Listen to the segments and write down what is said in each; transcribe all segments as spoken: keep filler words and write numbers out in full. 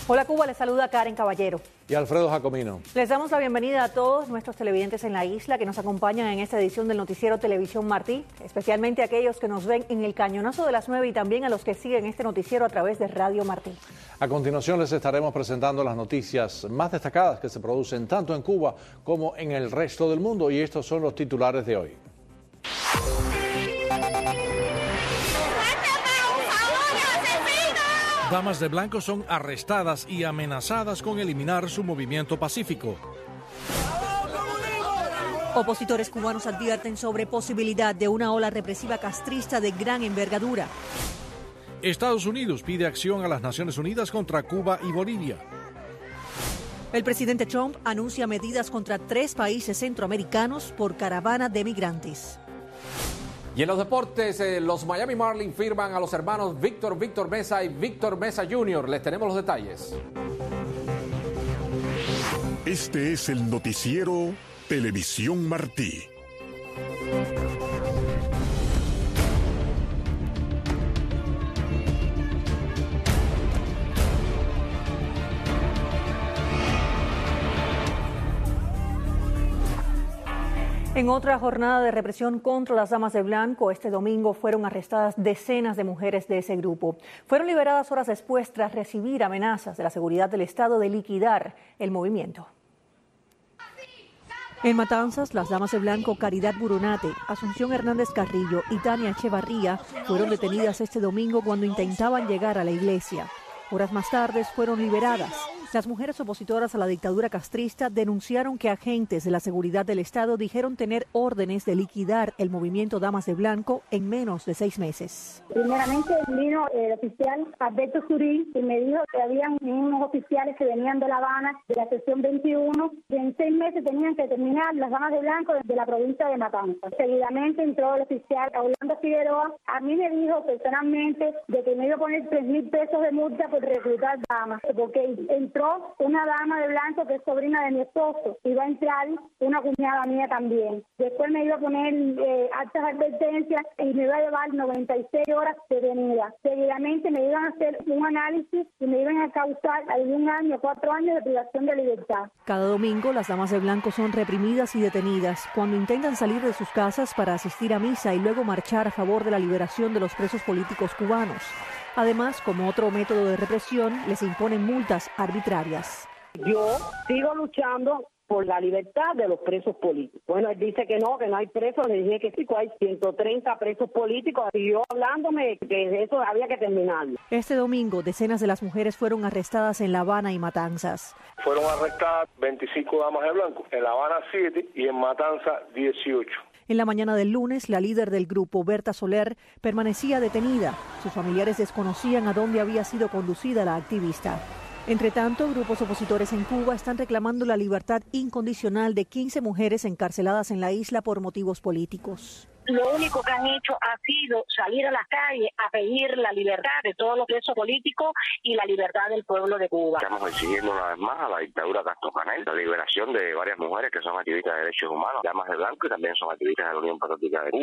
Hola Cuba, les saluda Karen Caballero. Y Alfredo Jacomino. Les damos la bienvenida a todos nuestros televidentes en la isla que nos acompañan en esta edición del noticiero Televisión Martí, especialmente a aquellos que nos ven en el cañonazo de las nueve y también a los que siguen este noticiero a través de Radio Martí. A continuación les estaremos presentando las noticias más destacadas que se producen tanto en Cuba como en el resto del mundo, y estos son los titulares de hoy. Damas de blanco son arrestadas y amenazadas con eliminar su movimiento pacífico. Opositores cubanos advierten sobre posibilidad de una ola represiva castrista de gran envergadura. Estados Unidos pide acción a las Naciones Unidas contra Cuba y Bolivia. El presidente Trump anuncia medidas contra tres países centroamericanos por caravana de migrantes. Y en los deportes, eh, los Miami Marlins firman a los hermanos Víctor Víctor Mesa y Víctor Mesa junior Les tenemos los detalles. Este es el noticiero Televisión Martí. En otra jornada de represión contra las damas de blanco, este domingo fueron arrestadas decenas de mujeres de ese grupo. Fueron liberadas horas después tras recibir amenazas de la seguridad del Estado de liquidar el movimiento. En Matanzas, las damas de blanco Caridad Burunate, Asunción Hernández Carrillo y Tania Echevarría fueron detenidas este domingo cuando intentaban llegar a la iglesia. Horas más tarde fueron liberadas. Las mujeres opositoras a la dictadura castrista denunciaron que agentes de la seguridad del Estado dijeron tener órdenes de liquidar el movimiento Damas de Blanco en menos de seis meses. Primeramente vino el oficial Alberto Surí y me dijo que habían unos oficiales que venían de La Habana, de la sección veintiuno, que en seis meses tenían que terminar las Damas de Blanco de la provincia de Matanzas. Seguidamente entró el oficial Orlando Figueroa. A mí me dijo personalmente de que me iba a poner tres mil pesos de multa por reclutar damas, porque entró una dama de blanco que es sobrina de mi esposo, iba a entrar una cuñada mía también. Después me iba a poner eh, altas advertencias y me iba a llevar noventa y seis horas detenida. Seguidamente me iban a hacer un análisis y me iban a causar algún año, cuatro años de privación de libertad. Cada domingo las damas de blanco son reprimidas y detenidas cuando intentan salir de sus casas para asistir a misa y luego marchar a favor de la liberación de los presos políticos cubanos. Además, como otro método de represión, les imponen multas arbitrarias. Yo sigo luchando por la libertad de los presos políticos. Bueno, él dice que no, que no hay presos. Le dije que sí, que hay ciento treinta presos políticos. Y yo hablándome que eso había que terminarlo. Este domingo, decenas de las mujeres fueron arrestadas en La Habana y Matanzas. Fueron arrestadas veinticinco damas de blanco, en La Habana siete y en Matanzas dieciocho. En la mañana del lunes, la líder del grupo, Berta Soler, permanecía detenida. Sus familiares desconocían a dónde había sido conducida la activista. Entre tanto, grupos opositores en Cuba están reclamando la libertad incondicional de quince mujeres encarceladas en la isla por motivos políticos. Lo único que han hecho ha sido salir a las calles a pedir la libertad de todos los presos políticos y la libertad del pueblo de Cuba. Estamos exigiendo una vez más a la dictadura Castro Canel la liberación de varias mujeres que son activistas de derechos humanos, damas de blanco, y también son activistas de la Unión Patriótica de Cuba.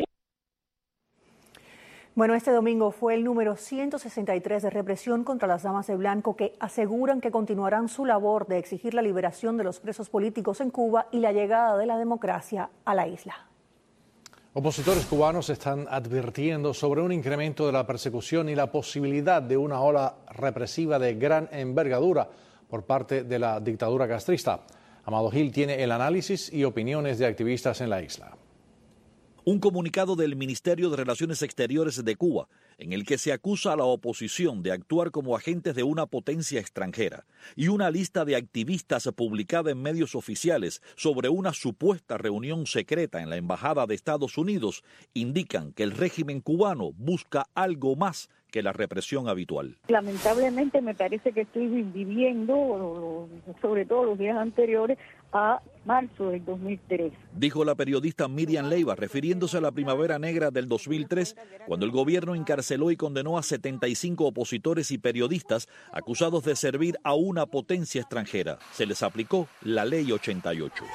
Bueno, este domingo fue el número ciento sesenta y tres de represión contra las damas de blanco, que aseguran que continuarán su labor de exigir la liberación de los presos políticos en Cuba y la llegada de la democracia a la isla. Opositores cubanos están advirtiendo sobre un incremento de la persecución y la posibilidad de una ola represiva de gran envergadura por parte de la dictadura castrista. Amado Gil tiene el análisis y opiniones de activistas en la isla. Un comunicado del Ministerio de Relaciones Exteriores de Cuba, en el que se acusa a la oposición de actuar como agentes de una potencia extranjera, y una lista de activistas publicada en medios oficiales sobre una supuesta reunión secreta en la Embajada de Estados Unidos, indican que el régimen cubano busca algo más que la represión habitual. Lamentablemente me parece que estoy viviendo, sobre todo los días anteriores, a marzo del dos mil tres. Dijo la periodista Miriam Leiva, refiriéndose a la primavera negra del dos mil tres, cuando el gobierno encarceló y condenó a setenta y cinco opositores y periodistas acusados de servir a una potencia extranjera. Se les aplicó la Ley ochenta y ocho.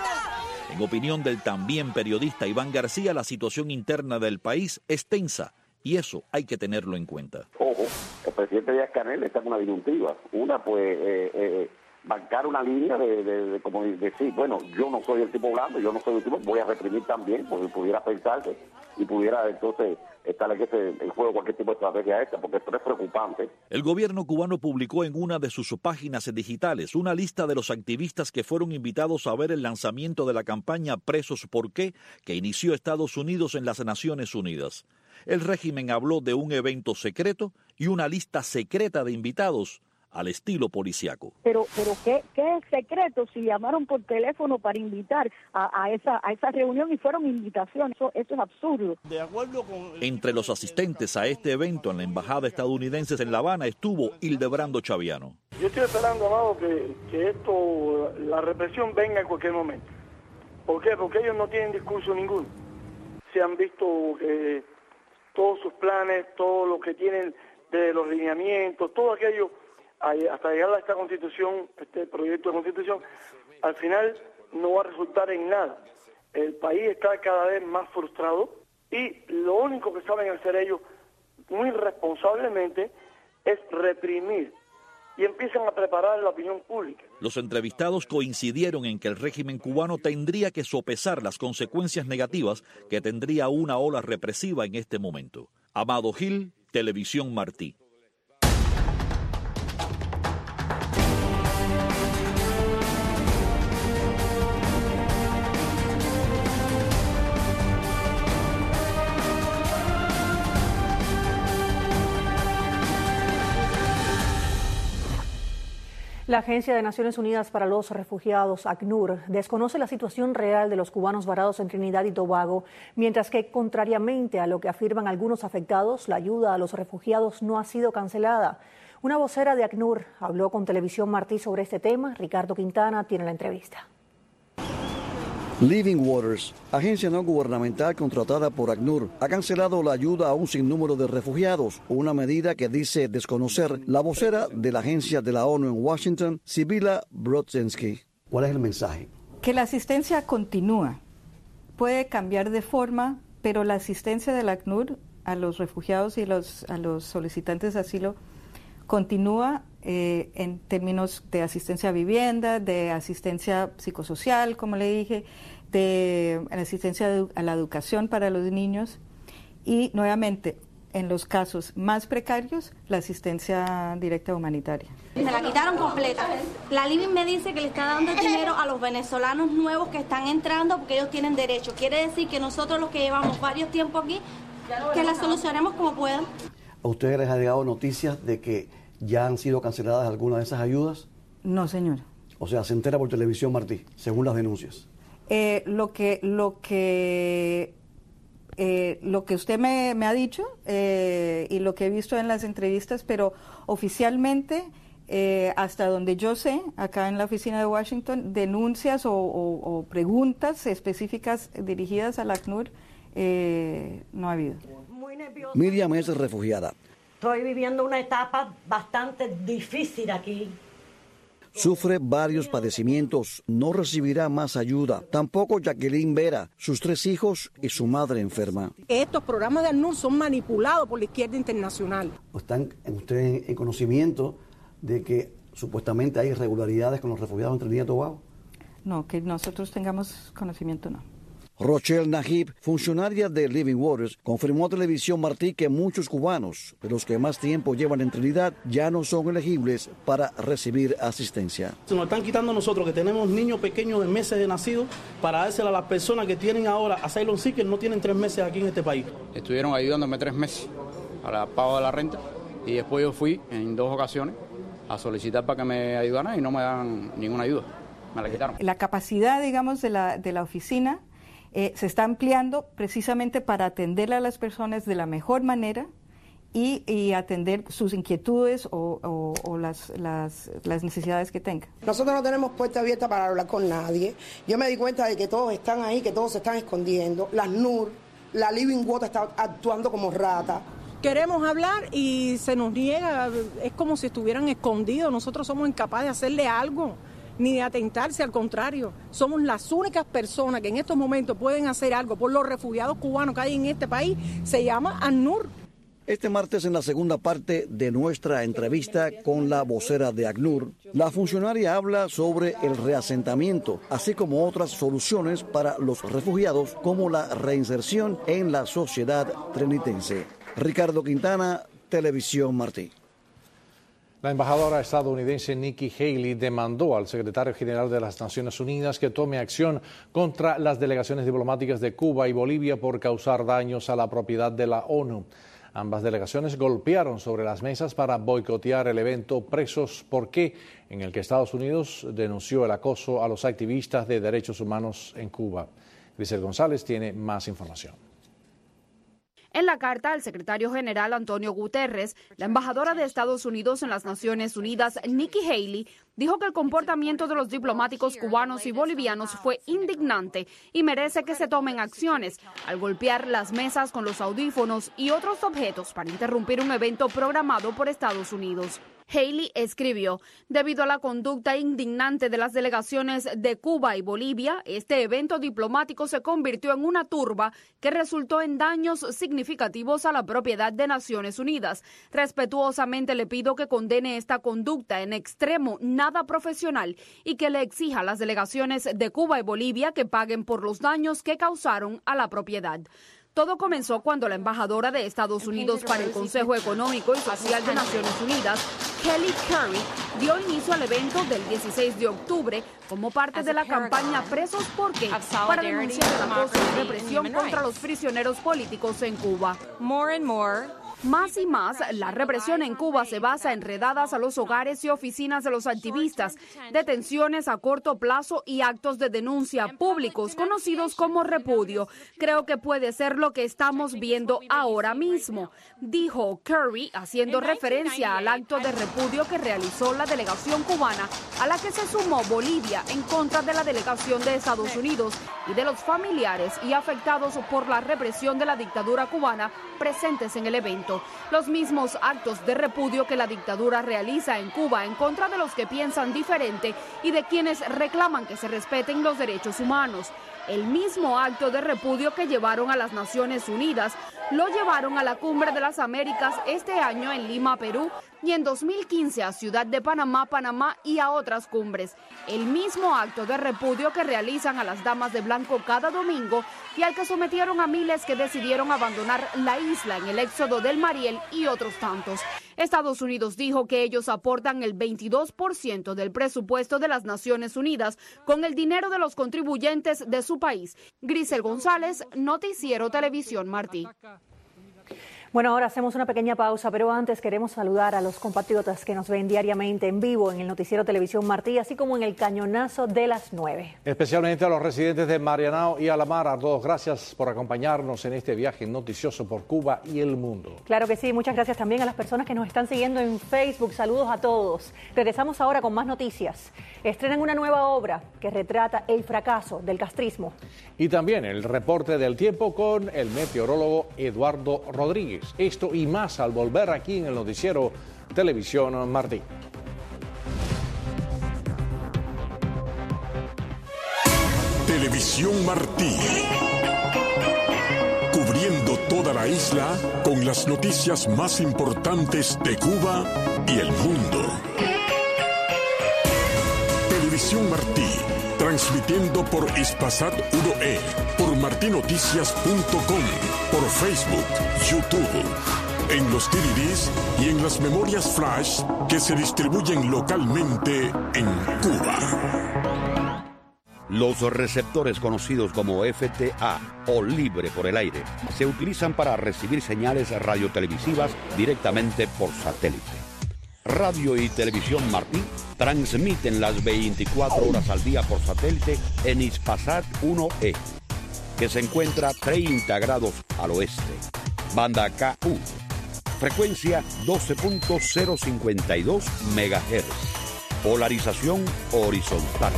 En opinión del también periodista Iván García, la situación interna del país es tensa y eso hay que tenerlo en cuenta. Ojo, el presidente Díaz-Canel está con una disyuntiva. Una, pues, eh, eh, bancar una línea de, de, de como decir, bueno, yo no soy el tipo blando, yo no soy el tipo, voy a reprimir también, porque pudiera pensarse y pudiera entonces estar en, ese, en juego cualquier tipo de estrategia esta, porque esto es preocupante. El gobierno cubano publicó en una de sus páginas digitales una lista de los activistas que fueron invitados a ver el lanzamiento de la campaña Presos ¿Por qué?, que inició Estados Unidos en las Naciones Unidas. El régimen habló de un evento secreto y una lista secreta de invitados al estilo policiaco. Pero, pero ¿qué, qué es secreto si llamaron por teléfono para invitar a, a esa a esa reunión y fueron invitaciones? Eso, eso es absurdo. De acuerdo con... Entre los asistentes a este evento en la embajada estadounidense en La Habana estuvo Hildebrando Chaviano. Yo estoy esperando, Amado, que, que esto, la represión venga en cualquier momento. ¿Por qué? Porque ellos no tienen discurso ninguno. Se han visto que todos sus planes, todo lo que tienen de los lineamientos, todo aquello, hasta llegar a esta constitución, este proyecto de constitución, al final no va a resultar en nada. El país está cada vez más frustrado y lo único que saben hacer ellos muy responsablemente es reprimir y empiezan a preparar la opinión pública. Los entrevistados coincidieron en que el régimen cubano tendría que sopesar las consecuencias negativas que tendría una ola represiva en este momento. Amado Gil, Televisión Martí. La Agencia de Naciones Unidas para los Refugiados, ACNUR, desconoce la situación real de los cubanos varados en Trinidad y Tobago, mientras que, contrariamente a lo que afirman algunos afectados, la ayuda a los refugiados no ha sido cancelada. Una vocera de ACNUR habló con Televisión Martí sobre este tema. Ricardo Quintana tiene la entrevista. Living Waters, agencia no gubernamental contratada por ACNUR, ha cancelado la ayuda a un sinnúmero de refugiados, una medida que dice desconocer la vocera de la agencia de la ONU en Washington, Sibila Brodzinski. ¿Cuál es el mensaje? Que la asistencia continúa. Puede cambiar de forma, pero la asistencia del ACNUR a los refugiados y los, a los solicitantes de asilo continúa eh, en términos de asistencia a vivienda, de asistencia psicosocial, como le dije, de asistencia a la educación para los niños y, nuevamente, en los casos más precarios, la asistencia directa humanitaria. Se la quitaron completa. La Living me dice que le está dando dinero a los venezolanos nuevos que están entrando porque ellos tienen derecho. Quiere decir que nosotros los que llevamos varios tiempos aquí, que la solucionemos como puedan. ¿A ustedes les ha llegado noticias de que ya han sido canceladas algunas de esas ayudas? No, señor. O sea, se entera por Televisión Martí, según las denuncias. Eh, lo que lo que eh, lo que usted me, me ha dicho eh, y lo que he visto en las entrevistas, pero oficialmente, eh, hasta donde yo sé, acá en la oficina de Washington, denuncias o, o, o preguntas específicas dirigidas al ACNUR eh, no ha habido. Miriam es refugiada. Estoy viviendo una etapa bastante difícil aquí. Sufre varios padecimientos, no recibirá más ayuda. Tampoco Jacqueline Vera, sus tres hijos y su madre enferma. Estos programas de ACNUR son manipulados por la izquierda internacional. ¿Están ustedes en conocimiento de que supuestamente hay irregularidades con los refugiados en Trinidad y Tobago? No, que nosotros tengamos conocimiento, no. Rochelle Najib, funcionaria de Living Waters, confirmó a Televisión Martí que muchos cubanos, de los que más tiempo llevan en Trinidad, ya no son elegibles para recibir asistencia. Se nos están quitando nosotros, que tenemos niños pequeños de meses de nacido, para dársela a las personas que tienen ahora asylum seekers, no tienen tres meses aquí en este país. Estuvieron ayudándome tres meses a la pago de la renta y después yo fui en dos ocasiones a solicitar para que me ayudaran y no me dan ninguna ayuda, me la quitaron. La capacidad, digamos, de la, de la oficina Eh, se está ampliando precisamente para atender a las personas de la mejor manera y, y atender sus inquietudes o, o, o las, las, las necesidades que tengan. Nosotros no tenemos puerta abierta para hablar con nadie. Yo me di cuenta de que todos están ahí, que todos se están escondiendo. La ACNUR, la Living Water está actuando como rata. Queremos hablar y se nos niega, es como si estuvieran escondidos. Nosotros somos incapaces de hacerle algo, ni de atentarse, al contrario. Somos las únicas personas que en estos momentos pueden hacer algo por los refugiados cubanos que hay en este país. Se llama ACNUR. Este martes, en la segunda parte de nuestra entrevista con la vocera de ACNUR, la funcionaria habla sobre el reasentamiento, así como otras soluciones para los refugiados, como la reinserción en la sociedad trinitense. Ricardo Quintana, Televisión Martí. La embajadora estadounidense Nikki Haley demandó al secretario general de las Naciones Unidas que tome acción contra las delegaciones diplomáticas de Cuba y Bolivia por causar daños a la propiedad de la ONU. Ambas delegaciones golpearon sobre las mesas para boicotear el evento Presos por qué, en el que Estados Unidos denunció el acoso a los activistas de derechos humanos en Cuba. Grisel González tiene más información. En la carta al secretario general Antonio Guterres, la embajadora de Estados Unidos en las Naciones Unidas, Nikki Haley, dijo que el comportamiento de los diplomáticos cubanos y bolivianos fue indignante y merece que se tomen acciones al golpear las mesas con los audífonos y otros objetos para interrumpir un evento programado por Estados Unidos. Haley escribió, debido a la conducta indignante de las delegaciones de Cuba y Bolivia, este evento diplomático se convirtió en una turba que resultó en daños significativos a la propiedad de Naciones Unidas. Respetuosamente le pido que condene esta conducta en extremo nada profesional y que le exija a las delegaciones de Cuba y Bolivia que paguen por los daños que causaron a la propiedad. Todo comenzó cuando la embajadora de Estados Unidos para el Consejo Económico y Social de Naciones Unidas, Kelly Currie, dio inicio al evento del dieciséis de octubre como parte de la campaña Presos por qué, para denunciar el acoso y represión contra los prisioneros políticos en Cuba. Más y más, la represión en Cuba se basa en redadas a los hogares y oficinas de los activistas, detenciones a corto plazo y actos de denuncia públicos conocidos como repudio. Creo que puede ser lo que estamos viendo ahora mismo, dijo Currie, haciendo referencia al acto de repudio que realizó la delegación cubana, a la que se sumó Bolivia en contra de la delegación de Estados Unidos y de los familiares y afectados por la represión de la dictadura cubana presentes en el evento. Los mismos actos de repudio que la dictadura realiza en Cuba en contra de los que piensan diferente y de quienes reclaman que se respeten los derechos humanos. El mismo acto de repudio que llevaron a las Naciones Unidas lo llevaron a la Cumbre de las Américas este año en Lima, Perú, y en dos mil quince a Ciudad de Panamá, Panamá y a otras cumbres. El mismo acto de repudio que realizan a las damas de blanco cada domingo y al que sometieron a miles que decidieron abandonar la isla en el éxodo del Mariel y otros tantos. Estados Unidos dijo que ellos aportan el veintidós por ciento del presupuesto de las Naciones Unidas con el dinero de los contribuyentes de su país. Grisel González, Noticiero Televisión Martí. Bueno, ahora hacemos una pequeña pausa, pero antes queremos saludar a los compatriotas que nos ven diariamente en vivo en el Noticiero Televisión Martí, así como en el Cañonazo de las nueve. Especialmente a los residentes de Marianao y Alamar, a todos gracias por acompañarnos en este viaje noticioso por Cuba y el mundo. Claro que sí, muchas gracias también a las personas que nos están siguiendo en Facebook. Saludos a todos. Regresamos ahora con más noticias. Estrenan una nueva obra que retrata el fracaso del castrismo. Y también el reporte del tiempo con el meteorólogo Eduardo Rodríguez. Esto y más al volver aquí en el Noticiero Televisión Martí. Televisión Martí. Cubriendo toda la isla con las noticias más importantes de Cuba y el mundo. Televisión Martí. Transmitiendo por Hispasat uno E, por martinoticias punto com, por Facebook, YouTube, en los D V Ds y en las memorias flash que se distribuyen localmente en Cuba. Los receptores conocidos como F T A o libre por el aire se utilizan para recibir señales radiotelevisivas directamente por satélite. Radio y Televisión Martí transmiten las veinticuatro horas al día por satélite en Hispasat uno E, que se encuentra treinta grados al oeste. Banda K U, frecuencia doce punto cero cincuenta y dos megahertz. Polarización horizontal.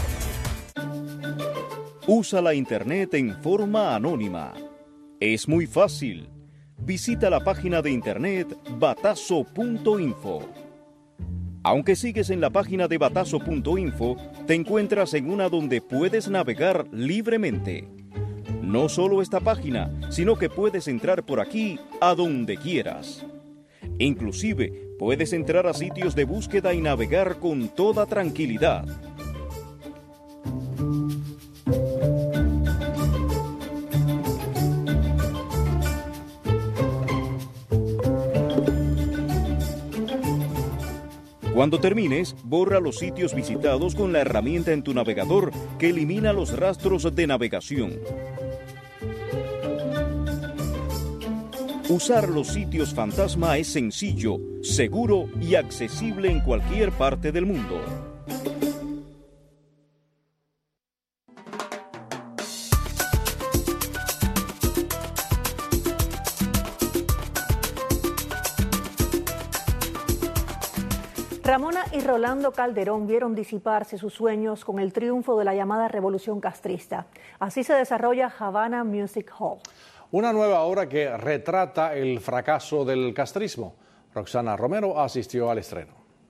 Usa la internet en forma anónima. Es muy fácil. Visita la página de internet batazo punto info. Aunque sigues en la página de batazo punto info, te encuentras en una donde puedes navegar libremente. No solo esta página, sino que puedes entrar por aquí a donde quieras. Inclusive, puedes entrar a sitios de búsqueda y navegar con toda tranquilidad. Cuando termines, borra los sitios visitados con la herramienta en tu navegador que elimina los rastros de navegación. Usar los sitios fantasma es sencillo, seguro y accesible en cualquier parte del mundo. Ramona y Rolando Calderón vieron disiparse sus sueños con el triunfo de la llamada Revolución Castrista. Así se desarrolla Havana Music Hall. Una nueva obra que retrata el fracaso del castrismo. Roxana Romero asistió al estreno.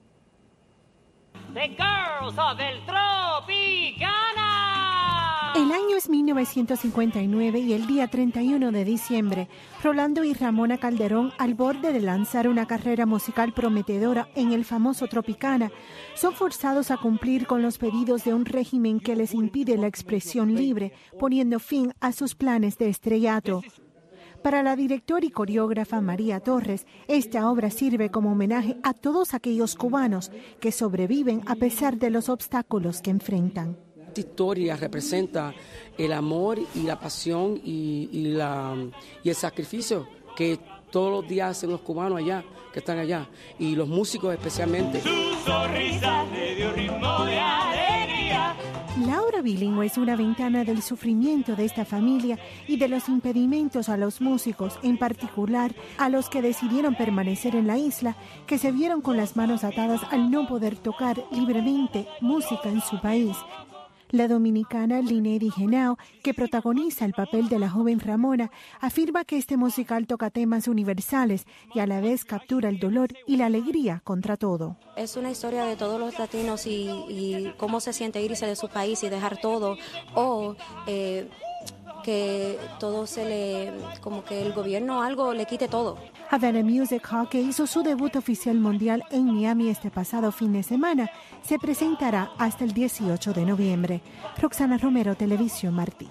The Girls of el Tropicana. El año es mil novecientos cincuenta y nueve y el día treinta y uno de diciembre, Rolando y Ramona Calderón, al borde de lanzar una carrera musical prometedora en el famoso Tropicana, son forzados a cumplir con los pedidos de un régimen que les impide la expresión libre, poniendo fin a sus planes de estrellato. Para la directora y coreógrafa María Torres, esta obra sirve como homenaje a todos aquellos cubanos que sobreviven a pesar de los obstáculos que enfrentan. Esta historia representa el amor y la pasión y, y, la, y el sacrificio que todos los días hacen los cubanos allá, que están allá, y los músicos especialmente. Su sonrisa le dio ritmo de alegría. La obra bilingüe es una ventana del sufrimiento de esta familia y de los impedimentos a los músicos, en particular a los que decidieron permanecer en la isla, que se vieron con las manos atadas al no poder tocar libremente música en su país. La dominicana Linedy Henao, que protagoniza el papel de la joven Ramona, afirma que este musical toca temas universales y a la vez captura el dolor y la alegría contra todo. Es una historia de todos los latinos y, y cómo se siente irse de su país y dejar todo, o eh, que todo se le, como que el gobierno algo le quite todo. Havana Music Hall, que hizo su debut oficial mundial en Miami este pasado fin de semana, se presentará hasta el dieciocho de noviembre. Roxana Romero, Televisión Martí.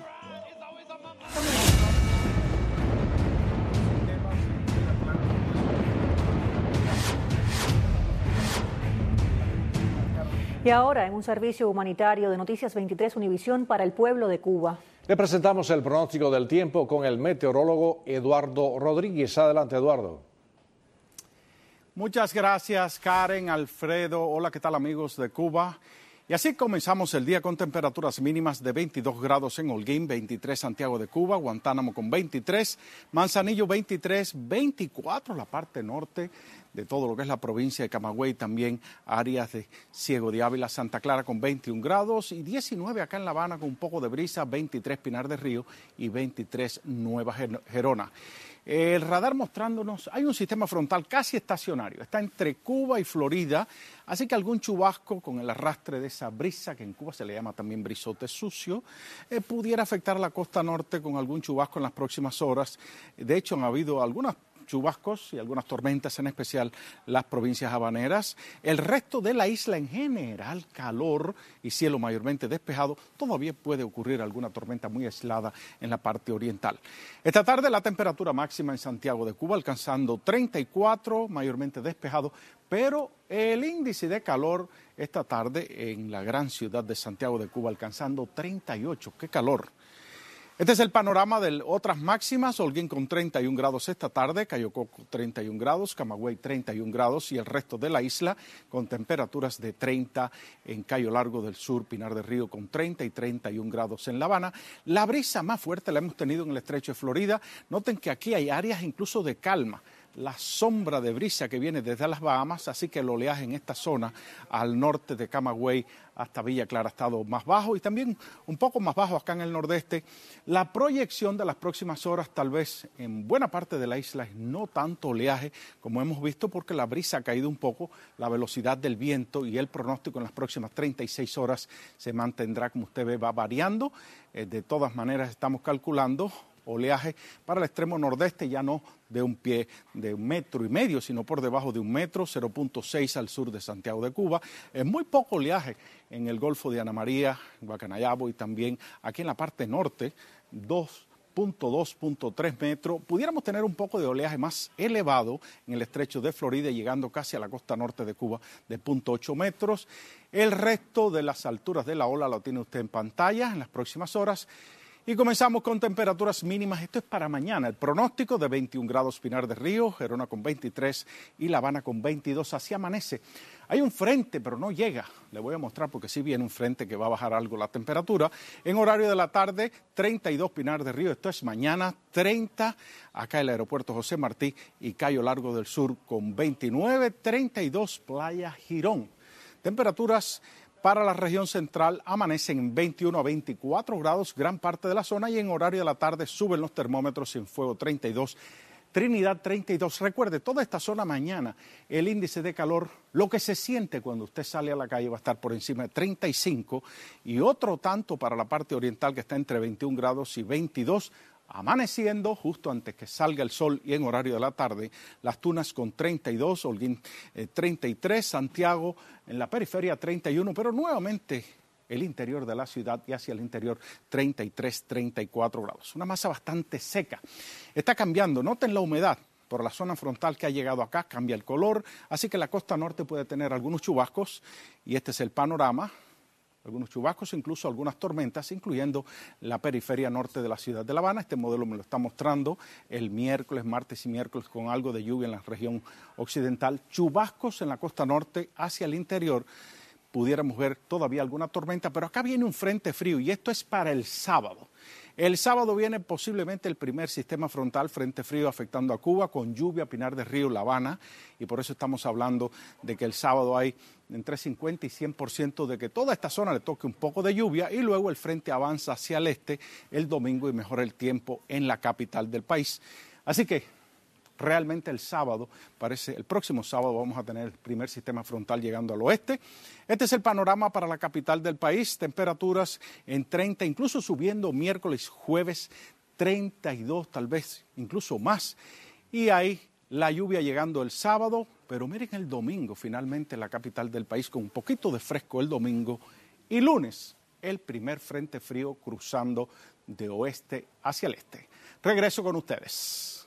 Y ahora, en un servicio humanitario de Noticias veintitrés Univisión para el pueblo de Cuba. Le presentamos el pronóstico del tiempo con el meteorólogo Eduardo Rodríguez. Adelante, Eduardo. Muchas gracias, Karen, Alfredo. Hola, ¿qué tal, amigos de Cuba? Y así comenzamos el día con temperaturas mínimas de veintidós grados en Holguín, veintitrés Santiago de Cuba, Guantánamo con veintitrés, Manzanillo veintitrés, veinticuatro la parte norte de todo lo que es la provincia de Camagüey, también áreas de Ciego de Ávila, Santa Clara con veintiún grados y diecinueve acá en La Habana con un poco de brisa, veintitrés Pinar del Río y veintitrés Nueva Gerona. El radar mostrándonos, hay un sistema frontal casi estacionario, está entre Cuba y Florida, así que algún chubasco con el arrastre de esa brisa, que en Cuba se le llama también brisote sucio, eh, pudiera afectar la costa norte con algún chubasco en las próximas horas. De hecho, han habido algunas chubascos y algunas tormentas, en especial las provincias habaneras. El resto de la isla en general, calor y cielo mayormente despejado. Todavía puede ocurrir alguna tormenta muy aislada en la parte oriental. Esta tarde la temperatura máxima en Santiago de Cuba alcanzando treinta y cuatro, mayormente despejado, pero el índice de calor esta tarde en la gran ciudad de Santiago de Cuba alcanzando treinta y ocho. ¡Qué calor! Este es el panorama de otras máximas. Holguín con treinta y un grados esta tarde, Cayococo treinta y un grados, Camagüey treinta y un grados y el resto de la isla con temperaturas de treinta en Cayo Largo del Sur, Pinar del Río con treinta y treinta y un grados en La Habana. La brisa más fuerte la hemos tenido en el estrecho de Florida. Noten que aquí hay áreas incluso de calma, la sombra de brisa que viene desde las Bahamas, así que el oleaje en esta zona al norte de Camagüey hasta Villa Clara ha estado más bajo y también un poco más bajo acá en el nordeste. La proyección de las próximas horas tal vez en buena parte de la isla es no tanto oleaje como hemos visto porque la brisa ha caído un poco, la velocidad del viento y el pronóstico en las próximas treinta y seis horas se mantendrá, como usted ve, va variando. Eh, de todas maneras estamos calculando oleaje para el extremo nordeste, ya no de un pie de un metro y medio, sino por debajo de un metro, cero punto seis al sur de Santiago de Cuba. Es muy poco oleaje en el Golfo de Ana María, Guacanayabo y también aquí en la parte norte, dos punto dos, punto tres metros. Pudiéramos tener un poco de oleaje más elevado en el estrecho de Florida, llegando casi a la costa norte de Cuba de punto ocho metros. El resto de las alturas de la ola lo tiene usted en pantalla en las próximas horas. Y comenzamos con temperaturas mínimas, esto es para mañana, el pronóstico de veintiún grados Pinar del Río, Gerona con veintitrés y La Habana con veintidós, así amanece. Hay un frente, pero no llega, le voy a mostrar porque sí viene un frente que va a bajar algo la temperatura. En horario de la tarde, treinta y dos Pinar del Río, esto es mañana, treinta acá en el aeropuerto José Martí y Cayo Largo del Sur con veintinueve, treinta y dos Playa Girón. Temperaturas para la región central amanecen en veintiuno a veinticuatro grados gran parte de la zona y en horario de la tarde suben los termómetros en Fuego treinta y dos, Trinidad treinta y dos. Recuerde, toda esta zona mañana, el índice de calor, lo que se siente cuando usted sale a la calle va a estar por encima de treinta y cinco y otro tanto para la parte oriental que está entre veintiún grados y veintidós. Amaneciendo justo antes que salga el sol y en horario de la tarde, Las Tunas con treinta y dos, Holguín eh, treinta y tres, Santiago en la periferia treinta y uno, pero nuevamente el interior de la ciudad y hacia el interior treinta y tres, treinta y cuatro grados. Una masa bastante seca. Está cambiando, noten la humedad. Por la zona frontal que ha llegado acá cambia el color, así que la costa norte puede tener algunos chubascos y este es el panorama. Algunos chubascos, incluso algunas tormentas, incluyendo la periferia norte de la ciudad de La Habana. Este modelo me lo está mostrando el miércoles, martes y miércoles con algo de lluvia en la región occidental. Chubascos en la costa norte hacia el interior. Pudiéramos ver todavía alguna tormenta, pero acá viene un frente frío y esto es para el sábado. El sábado viene posiblemente el primer sistema frontal, frente frío afectando a Cuba, con lluvia, Pinar del Río, La Habana, y por eso estamos hablando de que el sábado hay entre cincuenta y cien por ciento de que toda esta zona le toque un poco de lluvia y luego el frente avanza hacia el este el domingo y mejora el tiempo en la capital del país. Así que realmente el sábado, parece, el próximo sábado vamos a tener el primer sistema frontal llegando al oeste. Este es el panorama para la capital del país, temperaturas en treinta, incluso subiendo miércoles, jueves, treinta y dos, tal vez incluso más. Y hay la lluvia llegando el sábado, pero miren el domingo, finalmente la capital del país con un poquito de fresco el domingo. Y lunes, el primer frente frío cruzando de oeste hacia el este. Regreso con ustedes.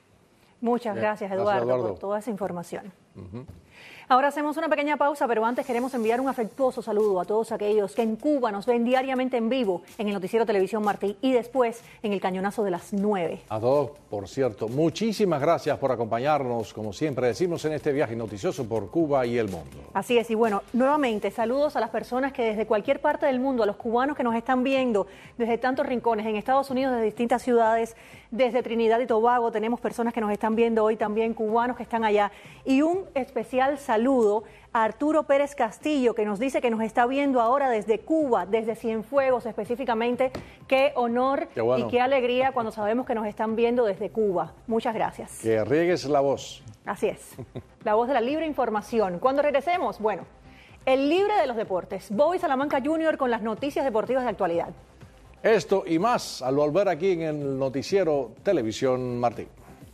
Muchas gracias, Eduardo, gracias, Eduardo, por toda esa información. Uh-huh. Ahora hacemos una pequeña pausa, pero antes queremos enviar un afectuoso saludo a todos aquellos que en Cuba nos ven diariamente en vivo en el Noticiero Televisión Martí y después en el Cañonazo de las nueve. A todos, por cierto, muchísimas gracias por acompañarnos, como siempre decimos, en este viaje noticioso por Cuba y el mundo. Así es, y bueno, nuevamente saludos a las personas que desde cualquier parte del mundo, a los cubanos que nos están viendo desde tantos rincones, en Estados Unidos, desde distintas ciudades, desde Trinidad y Tobago, tenemos personas que nos están viendo hoy también, cubanos que están allá, y un especial saludo a Arturo Pérez Castillo, que nos dice que nos está viendo ahora desde Cuba, desde Cienfuegos específicamente. Qué honor qué bueno. y qué alegría cuando sabemos que nos están viendo desde Cuba. Muchas gracias. Que riegues la voz. Así es, la voz de la libre información. Cuando regresemos, bueno, el libre de los deportes, Bobby Salamanca junior con las noticias deportivas de actualidad. Esto y más al volver aquí en el Noticiero Televisión Martí.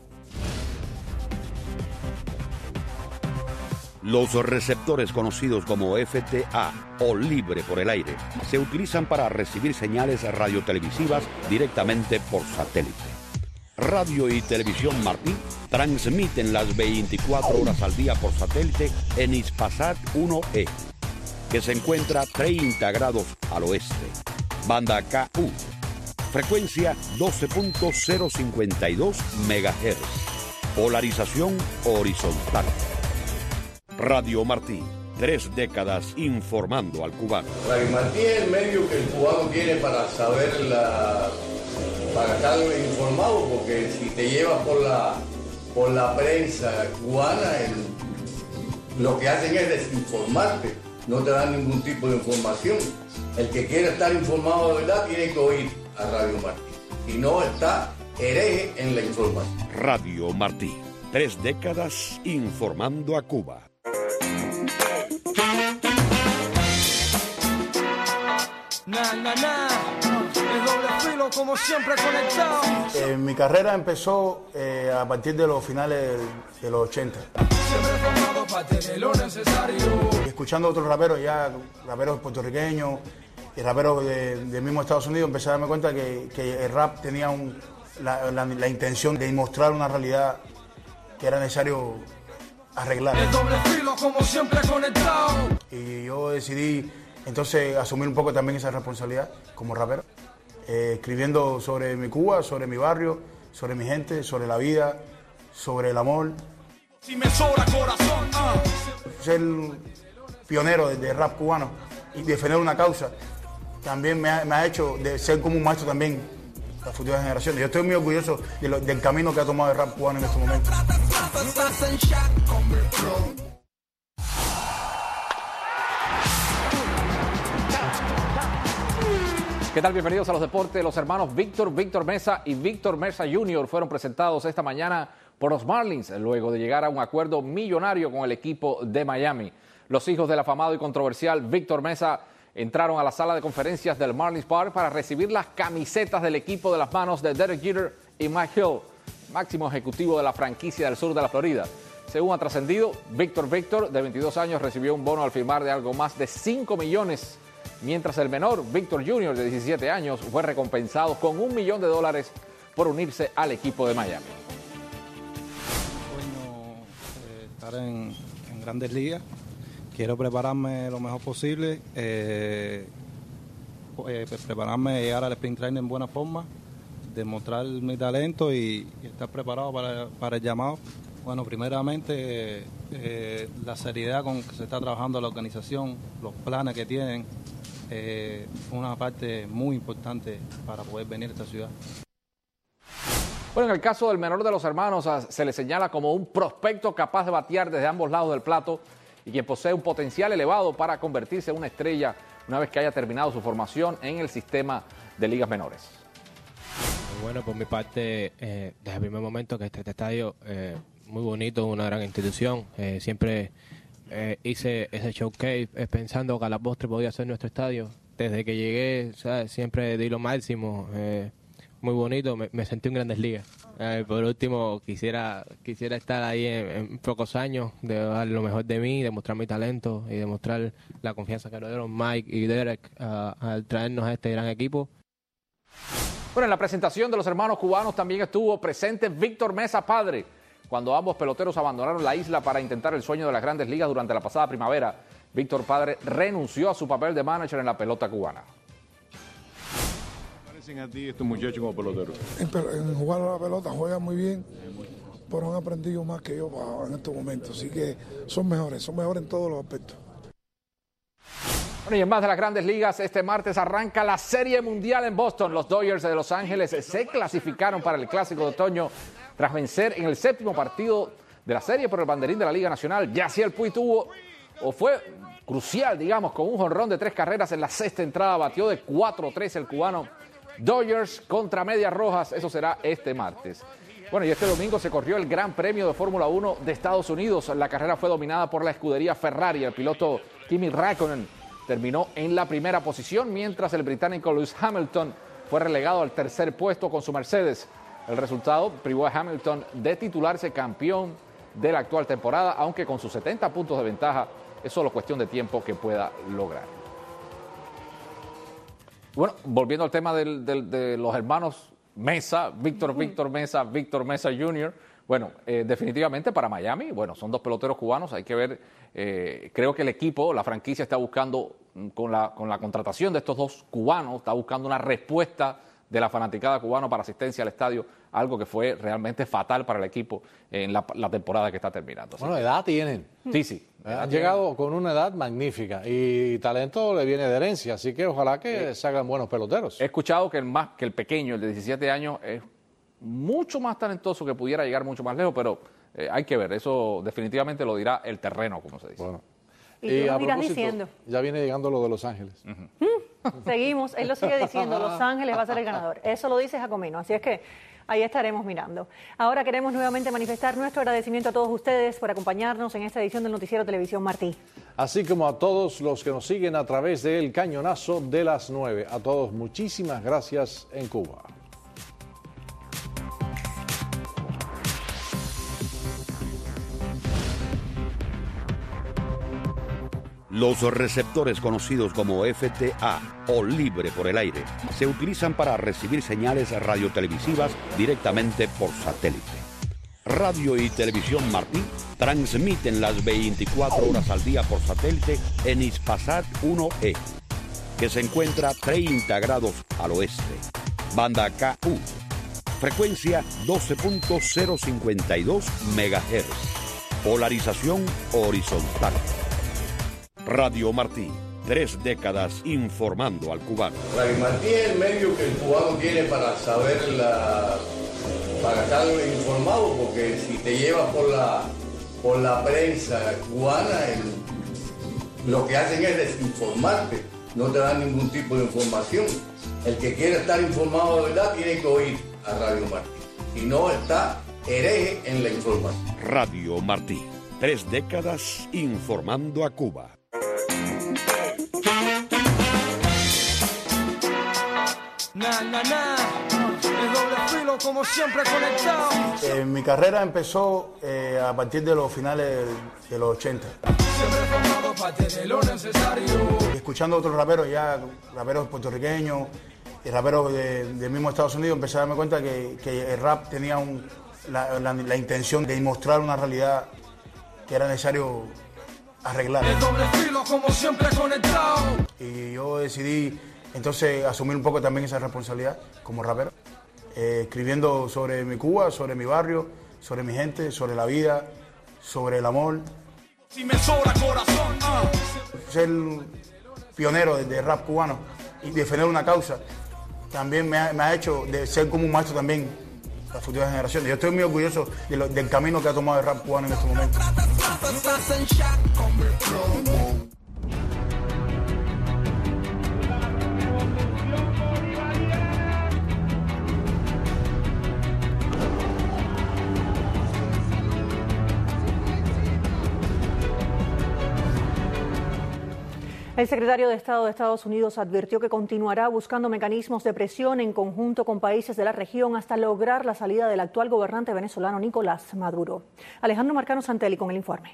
Los receptores conocidos como F T A o libre por el aire se utilizan para recibir señales radiotelevisivas directamente por satélite. Radio y Televisión Martí transmiten las veinticuatro horas al día por satélite en Hispasat uno E, que se encuentra treinta grados al oeste. Banda K U, frecuencia doce punto cero cincuenta y dos megahertz, polarización horizontal. Radio Martí, tres décadas informando al cubano. Radio Martí es el medio que el cubano tiene para saber, la, para estar informado, porque si te llevas por la, por la prensa cubana, el, lo que hacen es desinformarte, no te dan ningún tipo de información. El que quiere estar informado de verdad tiene que oír a Radio Martí, si no está hereje en la información. Radio Martí, tres décadas informando a Cuba. Na, na, na. El doble filo, como siempre, conectado. Eh, mi carrera empezó eh, a partir de los finales de los ochenta. Siempre formado parte de lo necesario. Escuchando a otros raperos, ya raperos puertorriqueños y raperos de, del mismo Estados Unidos, empecé a darme cuenta que, que el rap tenía un, la, la, la intención de mostrar una realidad que era necesario arreglar. El doble filo, como siempre, conectado. Y yo decidí entonces asumir un poco también esa responsabilidad como rapero, eh, escribiendo sobre mi Cuba, sobre mi barrio, sobre mi gente, sobre la vida, sobre el amor. Si me sobra corazón, uh. Ser pionero de, de rap cubano y defender una causa también me ha, me ha hecho de ser como un maestro también a las futuras generaciones. Yo estoy muy orgulloso de lo, del camino que ha tomado el rap cubano en este momento. ¿Qué tal? Bienvenidos a los deportes. Los hermanos Víctor, Víctor Mesa y Víctor Mesa junior fueron presentados esta mañana por los Marlins luego de llegar a un acuerdo millonario con el equipo de Miami. Los hijos del afamado y controversial Víctor Mesa entraron a la sala de conferencias del Marlins Park para recibir las camisetas del equipo de las manos de Derek Jeter y Mike Hill, máximo ejecutivo de la franquicia del sur de la Florida. Según ha trascendido, Víctor Víctor, de veintidós años, recibió un bono al firmar de algo más de cinco millones, mientras el menor, Víctor junior, de diecisiete años, fue recompensado con un millón de dólares por unirse al equipo de Miami. Bueno, eh, estar en, en Grandes Ligas. Quiero prepararme lo mejor posible, eh, eh, prepararme a llegar al sprint training en buena forma, demostrar mi talento y, y estar preparado para, para el llamado. Bueno, primeramente eh, la seriedad con que se está trabajando la organización, los planes que tienen, eh, una parte muy importante para poder venir a esta ciudad. Bueno, en el caso del menor de los hermanos, se le señala como un prospecto capaz de batear desde ambos lados del plato y quien posee un potencial elevado para convertirse en una estrella una vez que haya terminado su formación en el sistema de ligas menores. Bueno, por mi parte, eh, desde el primer momento que este, este estadio, eh, muy bonito, una gran institución, eh, siempre eh, hice ese showcase eh, pensando que a la postre podía ser nuestro estadio. Desde que llegué, ¿sabes? Siempre di lo máximo, eh, muy bonito, me, me sentí en Grandes Ligas. Eh, por último, quisiera quisiera estar ahí en, en pocos años, de dar lo mejor de mí, demostrar mi talento y demostrar la confianza que nos dieron Mike y Derek uh, al traernos a este gran equipo. Bueno, en la presentación de los hermanos cubanos también estuvo presente Víctor Mesa padre, cuando ambos peloteros abandonaron la isla para intentar el sueño de las Grandes Ligas durante la pasada primavera. Víctor padre renunció a su papel de manager en la pelota cubana. A ti estos muchachos como peloteros? En, en jugar a la pelota juegan muy bien, pero han aprendido más que yo en estos momentos, así que son mejores, son mejores en todos los aspectos. Bueno, y en más de las Grandes Ligas, este martes arranca la Serie Mundial en Boston. Los Dodgers de Los Ángeles se clasificaron para el Clásico de Otoño tras vencer en el séptimo partido de la serie por el banderín de la Liga Nacional. Yasiel Puig tuvo, o fue crucial, digamos, con un jonrón de tres carreras en la sexta entrada, batió de cuatro tres el cubano. Dodgers contra Medias Rojas, eso será este martes. Bueno, y este domingo se corrió el Gran Premio de Fórmula uno de Estados Unidos. La carrera fue dominada por la escudería Ferrari. El piloto Kimi Räikkönen terminó en la primera posición, mientras el británico Lewis Hamilton fue relegado al tercer puesto con su Mercedes. El resultado privó a Hamilton de titularse campeón de la actual temporada, aunque con sus setenta puntos de ventaja es solo cuestión de tiempo que pueda lograr. Bueno, volviendo al tema del, del, de los hermanos Mesa, Víctor, Víctor Mesa, Víctor Mesa junior Bueno, eh, definitivamente para Miami, bueno, son dos peloteros cubanos, hay que ver, eh, creo que el equipo, la franquicia está buscando, con la, con la contratación de estos dos cubanos, está buscando una respuesta de la fanaticada cubana para asistencia al estadio, algo que fue realmente fatal para el equipo en la, la temporada que está terminando. Bueno, edad tienen. Sí, sí. Han llegado con una edad magnífica y talento le viene de herencia, así que ojalá que eh, se hagan buenos peloteros. He escuchado que el más que el pequeño, el de diecisiete años, es mucho más talentoso que pudiera llegar mucho más lejos, pero eh, hay que ver, eso definitivamente lo dirá el terreno, como se dice. Bueno. Y tú Eh, lo a irás propósito, diciendo. ya viene llegando lo de Los Ángeles. Uh-huh. Seguimos, él lo sigue diciendo, Los Ángeles va a ser el ganador. Eso lo dice Jacomino, así es que ahí estaremos mirando. Ahora queremos nuevamente manifestar nuestro agradecimiento a todos ustedes por acompañarnos en esta edición del Noticiero Televisión Martí. Así como a todos los que nos siguen a través del Cañonazo de las nueve. A todos, muchísimas gracias en Cuba. Los receptores conocidos como F T A o libre por el aire se utilizan para recibir señales radiotelevisivas directamente por satélite. Radio y Televisión Martí transmiten las veinticuatro horas al día por satélite en Hispasat uno E, que se encuentra treinta grados al oeste. Banda K U, frecuencia doce punto cero cincuenta y dos megahertz, polarización horizontal. Radio Martí, tres décadas informando al cubano. Radio Martí es el medio que el cubano tiene para saber la, para estar informado, porque si te llevas por la, por la prensa cubana, el, lo que hacen es desinformarte, no te dan ningún tipo de información. El que quiere estar informado de verdad tiene que oír a Radio Martí, si no está hereje en la información. Radio Martí, tres décadas informando a Cuba. Na, na, na. El doble filo, como siempre, conectado. Eh, mi carrera empezó eh, a partir de los finales de, de los ochenta. Siempre formado parte de lo necesario. Y escuchando a otros raperos, ya raperos puertorriqueños y raperos de- del mismo Estados Unidos, empecé a darme cuenta que, que el rap tenía un, la, la- la intención de mostrar una realidad que era necesario arreglar. El doble filo, como siempre, conectado. Y yo decidí entonces asumir un poco también esa responsabilidad como rapero, eh, escribiendo sobre mi Cuba, sobre mi barrio, sobre mi gente, sobre la vida, sobre el amor. Si me sobra corazón, ah. Ser pionero de, de rap cubano y defender una causa también me ha, me ha hecho de ser como un maestro también a las futuras generaciones. Yo estoy muy orgulloso de lo- del camino que ha tomado el rap cubano en este momento. El secretario de Estado de Estados Unidos advirtió que continuará buscando mecanismos de presión en conjunto con países de la región hasta lograr la salida del actual gobernante venezolano Nicolás Maduro. Alejandro Marcano Santelli con el informe.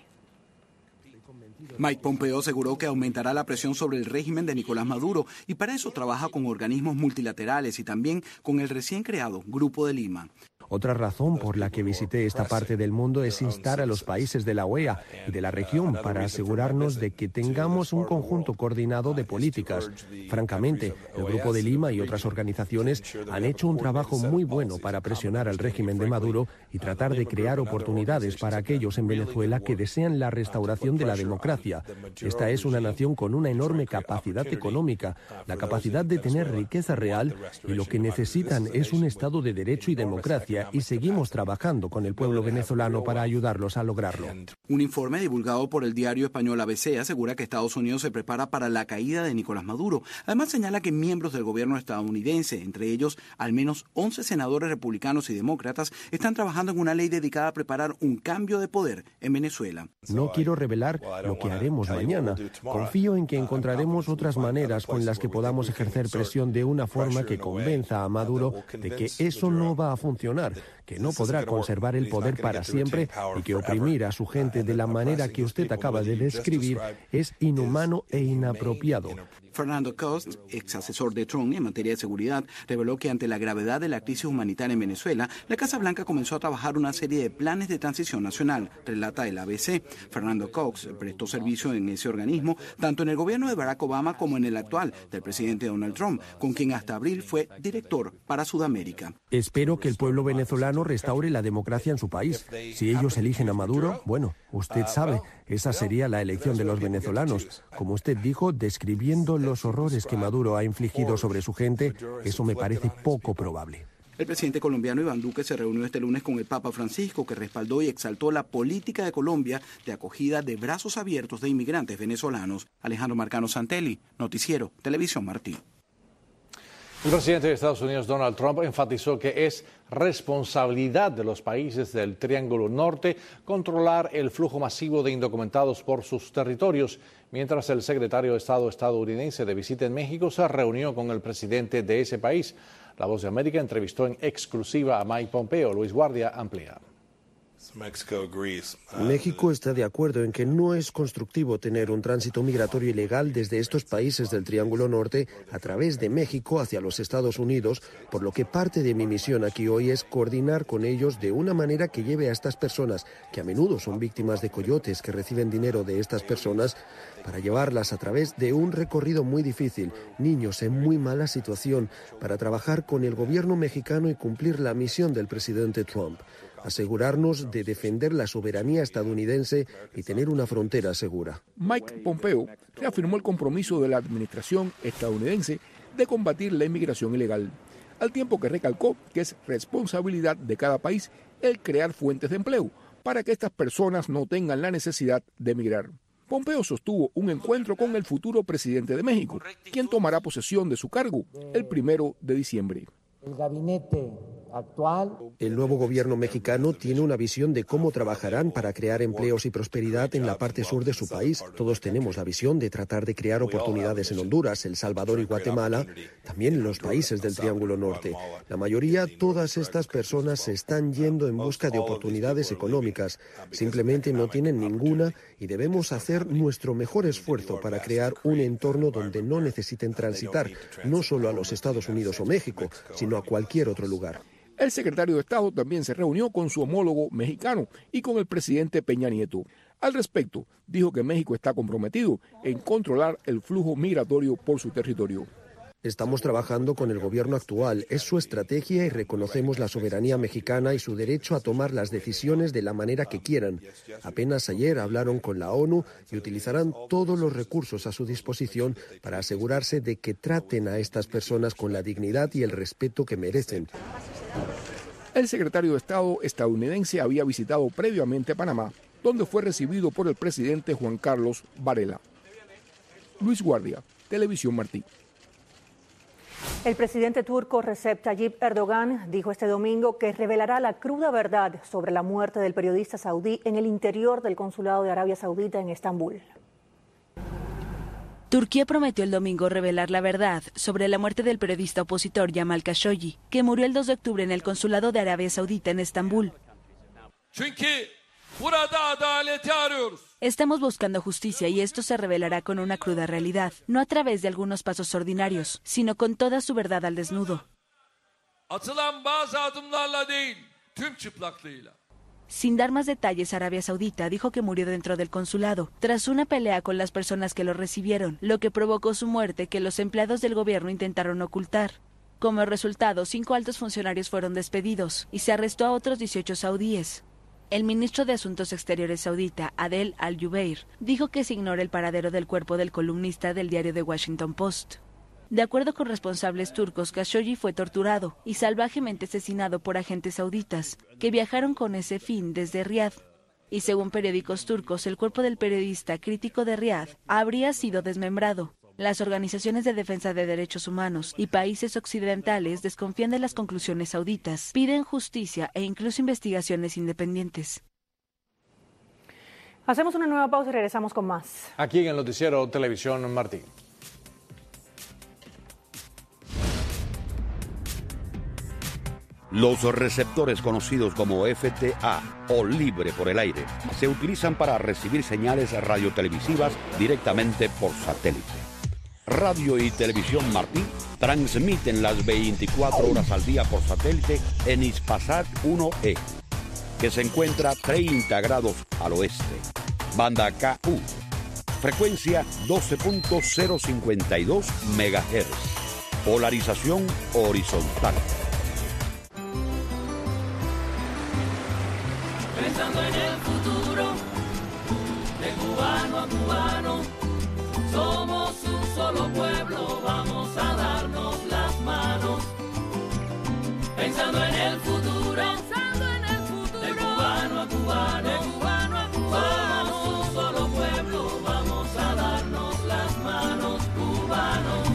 Mike Pompeo aseguró que aumentará la presión sobre el régimen de Nicolás Maduro y para eso trabaja con organismos multilaterales y también con el recién creado Grupo de Lima. Otra razón por la que visité esta parte del mundo es instar a los países de la O E A y de la región para asegurarnos de que tengamos un conjunto coordinado de políticas. Francamente, el Grupo de Lima y otras organizaciones han hecho un trabajo muy bueno para presionar al régimen de Maduro y tratar de crear oportunidades para aquellos en Venezuela que desean la restauración de la democracia. Esta es una nación con una enorme capacidad económica, la capacidad de tener riqueza real, y lo que necesitan es un Estado de derecho y democracia, y seguimos trabajando con el pueblo venezolano para ayudarlos a lograrlo. Un informe divulgado por el diario español A B C asegura que Estados Unidos se prepara para la caída de Nicolás Maduro. Además señala que miembros del gobierno estadounidense, entre ellos al menos once senadores republicanos y demócratas, están trabajando en una ley dedicada a preparar un cambio de poder en Venezuela. No quiero revelar lo que haremos mañana. Confío en que encontraremos otras maneras con las que podamos ejercer presión de una forma que convenza a Maduro de que eso no va a funcionar, que no podrá conservar el poder para siempre y que oprimir a su gente de la manera que usted acaba de describir es inhumano e inapropiado. Fernando Cost, ex asesor de Trump en materia de seguridad, reveló que ante la gravedad de la crisis humanitaria en Venezuela, la Casa Blanca comenzó a trabajar una serie de planes de transición nacional, relata el A B C. Fernando Cox prestó servicio en ese organismo tanto en el gobierno de Barack Obama como en el actual del presidente Donald Trump, con quien hasta abril fue director para Sudamérica. Espero que el pueblo venezolano restaure la democracia en su país. Si ellos eligen a Maduro, bueno, usted sabe, esa sería la elección de los venezolanos. Como usted dijo, describiendo los horrores que Maduro ha infligido sobre su gente, eso me parece poco probable. El presidente colombiano Iván Duque se reunió este lunes con el Papa Francisco, que respaldó y exaltó la política de Colombia de acogida de brazos abiertos de inmigrantes venezolanos. Alejandro Marcano Santelli, Noticiero, Televisión Martí. El presidente de Estados Unidos, Donald Trump, enfatizó que es responsabilidad de los países del Triángulo Norte controlar el flujo masivo de indocumentados por sus territorios, mientras el secretario de Estado estadounidense de visita en México se reunió con el presidente de ese país. La Voz de América entrevistó en exclusiva a Mike Pompeo. Luis Guardia amplía. México está de acuerdo en que no es constructivo tener un tránsito migratorio ilegal desde estos países del Triángulo Norte a través de México hacia los Estados Unidos, por lo que parte de mi misión aquí hoy es coordinar con ellos de una manera que lleve a estas personas, que a menudo son víctimas de coyotes que reciben dinero de estas personas, para llevarlas a través de un recorrido muy difícil, niños en muy mala situación, para trabajar con el gobierno mexicano y cumplir la misión del presidente Trump. Asegurarnos de defender la soberanía estadounidense y tener una frontera segura. Mike Pompeo reafirmó el compromiso de la administración estadounidense de combatir la inmigración ilegal, al tiempo que recalcó que es responsabilidad de cada país el crear fuentes de empleo para que estas personas no tengan la necesidad de emigrar. Pompeo sostuvo un encuentro con el futuro presidente de México, quien tomará posesión de su cargo el primero de diciembre. El gabinete actual. El nuevo gobierno mexicano tiene una visión de cómo trabajarán para crear empleos y prosperidad en la parte sur de su país. Todos tenemos la visión de tratar de crear oportunidades en Honduras, El Salvador y Guatemala, también en los países del Triángulo Norte. La mayoría, todas estas personas se están yendo en busca de oportunidades económicas. Simplemente no tienen ninguna y debemos hacer nuestro mejor esfuerzo para crear un entorno donde no necesiten transitar, no solo a los Estados Unidos o México, sino a cualquier otro lugar. El secretario de Estado también se reunió con su homólogo mexicano y con el presidente Peña Nieto. Al respecto, dijo que México está comprometido en controlar el flujo migratorio por su territorio. Estamos trabajando con el gobierno actual, es su estrategia y reconocemos la soberanía mexicana y su derecho a tomar las decisiones de la manera que quieran. Apenas ayer hablaron con la ONU y utilizarán todos los recursos a su disposición para asegurarse de que traten a estas personas con la dignidad y el respeto que merecen. El secretario de Estado estadounidense había visitado previamente Panamá, donde fue recibido por el presidente Juan Carlos Varela. Luis Guardia, Televisión Martí. El presidente turco Recep Tayyip Erdogan dijo este domingo que revelará la cruda verdad sobre la muerte del periodista saudí en el interior del consulado de Arabia Saudita en Estambul. Turquía prometió el domingo revelar la verdad sobre la muerte del periodista opositor Jamal Khashoggi, que murió el dos de octubre en el consulado de Arabia Saudita en Estambul. Estamos buscando justicia y esto se revelará con una cruda realidad, no a través de algunos pasos ordinarios, sino con toda su verdad al desnudo. Sin dar más detalles, Arabia Saudita dijo que murió dentro del consulado, tras una pelea con las personas que lo recibieron, lo que provocó su muerte que los empleados del gobierno intentaron ocultar. Como resultado, cinco altos funcionarios fueron despedidos y se arrestó a otros dieciocho saudíes. El ministro de Asuntos Exteriores saudita, Adel Al-Jubeir, dijo que se ignora el paradero del cuerpo del columnista del diario The Washington Post. De acuerdo con responsables turcos, Khashoggi fue torturado y salvajemente asesinado por agentes sauditas que viajaron con ese fin desde Riad. Y según periódicos turcos, el cuerpo del periodista crítico de Riad habría sido desmembrado. Las organizaciones de defensa de derechos humanos y países occidentales desconfían de las conclusiones sauditas, piden justicia e incluso investigaciones independientes. Hacemos una nueva pausa y regresamos con más. Aquí en el noticiero Televisión Martí. Los receptores conocidos como F T A o libre por el aire se utilizan para recibir señales radiotelevisivas directamente por satélite. Radio y Televisión Martí transmiten las veinticuatro horas al día por satélite en Hispasat uno E, que se encuentra treinta grados al oeste. Banda K U, frecuencia doce punto cero cincuenta y dos megahertz. Polarización horizontal. Pensando en el futuro, de cubano a cubano, somos un solo pueblo, vamos a darnos las manos. Pensando Pensando en el futuro, pensando en el futuro, de cubano a cubano, de cubano a cubano, somos un solo pueblo, vamos a darnos las manos, cubanos.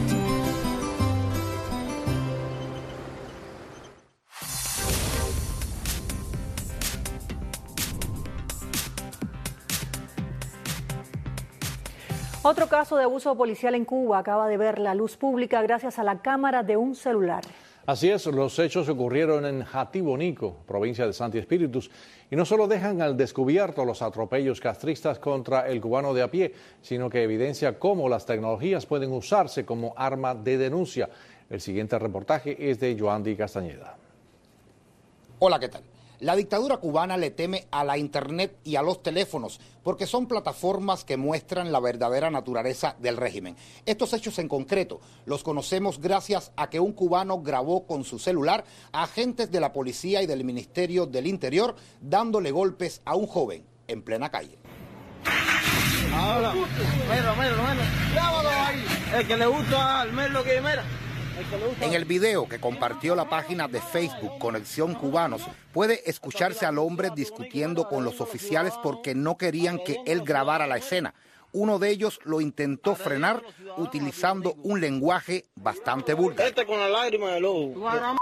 Otro caso de abuso policial en Cuba acaba de ver la luz pública gracias a la cámara de un celular. Así es, los hechos ocurrieron en Jatibonico, provincia de Santi Espíritus, y no solo dejan al descubierto los atropellos castristas contra el cubano de a pie, sino que evidencia cómo las tecnologías pueden usarse como arma de denuncia. El siguiente reportaje es de Yoandi Castañeda. Hola, ¿qué tal? La dictadura cubana le teme a la internet y a los teléfonos porque son plataformas que muestran la verdadera naturaleza del régimen. Estos hechos en concreto los conocemos gracias a que un cubano grabó con su celular a agentes de la policía y del Ministerio del Interior dándole golpes a un joven en plena calle. Ahora, mira, mira, mira, grábalo ahí, el que le gusta al Merlo que mira. En el video que compartió la página de Facebook Conexión Cubanos, puede escucharse al hombre discutiendo con los oficiales porque no querían que él grabara la escena. Uno de ellos lo intentó frenar utilizando un lenguaje bastante vulgar. Este con la lágrima del ojo.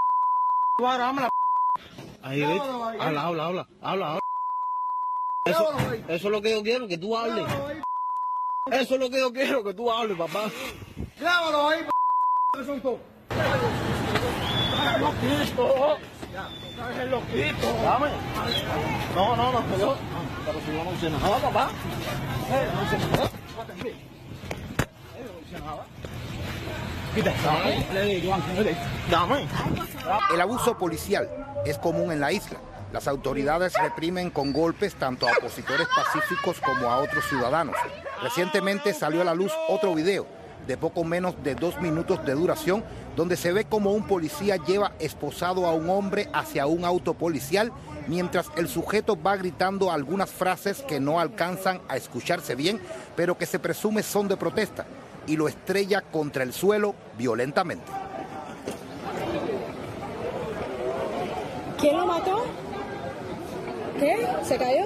Ahí, ¿ves? Habla, habla, habla, habla, habla. Eso, eso es lo que yo quiero, que tú hables. Eso es lo que yo quiero, que tú hables, papá. Grábalo ahí, p***. Loquito. Loquito. Dame. No, no, no, pero, pero si yo no hice nada, papá. Eh, no hice nada. Eh, no hice nada. Dame. El abuso policial es común en la isla. Las autoridades reprimen con golpes tanto a opositores pacíficos como a otros ciudadanos. Recientemente salió a la luz otro video de poco menos de dos minutos de duración, donde se ve como un policía lleva esposado a un hombre hacia un auto policial, mientras el sujeto va gritando algunas frases que no alcanzan a escucharse bien, pero que se presume son de protesta, y lo estrella contra el suelo violentamente. ¿Quién lo mató? ¿Qué? ¿Se cayó?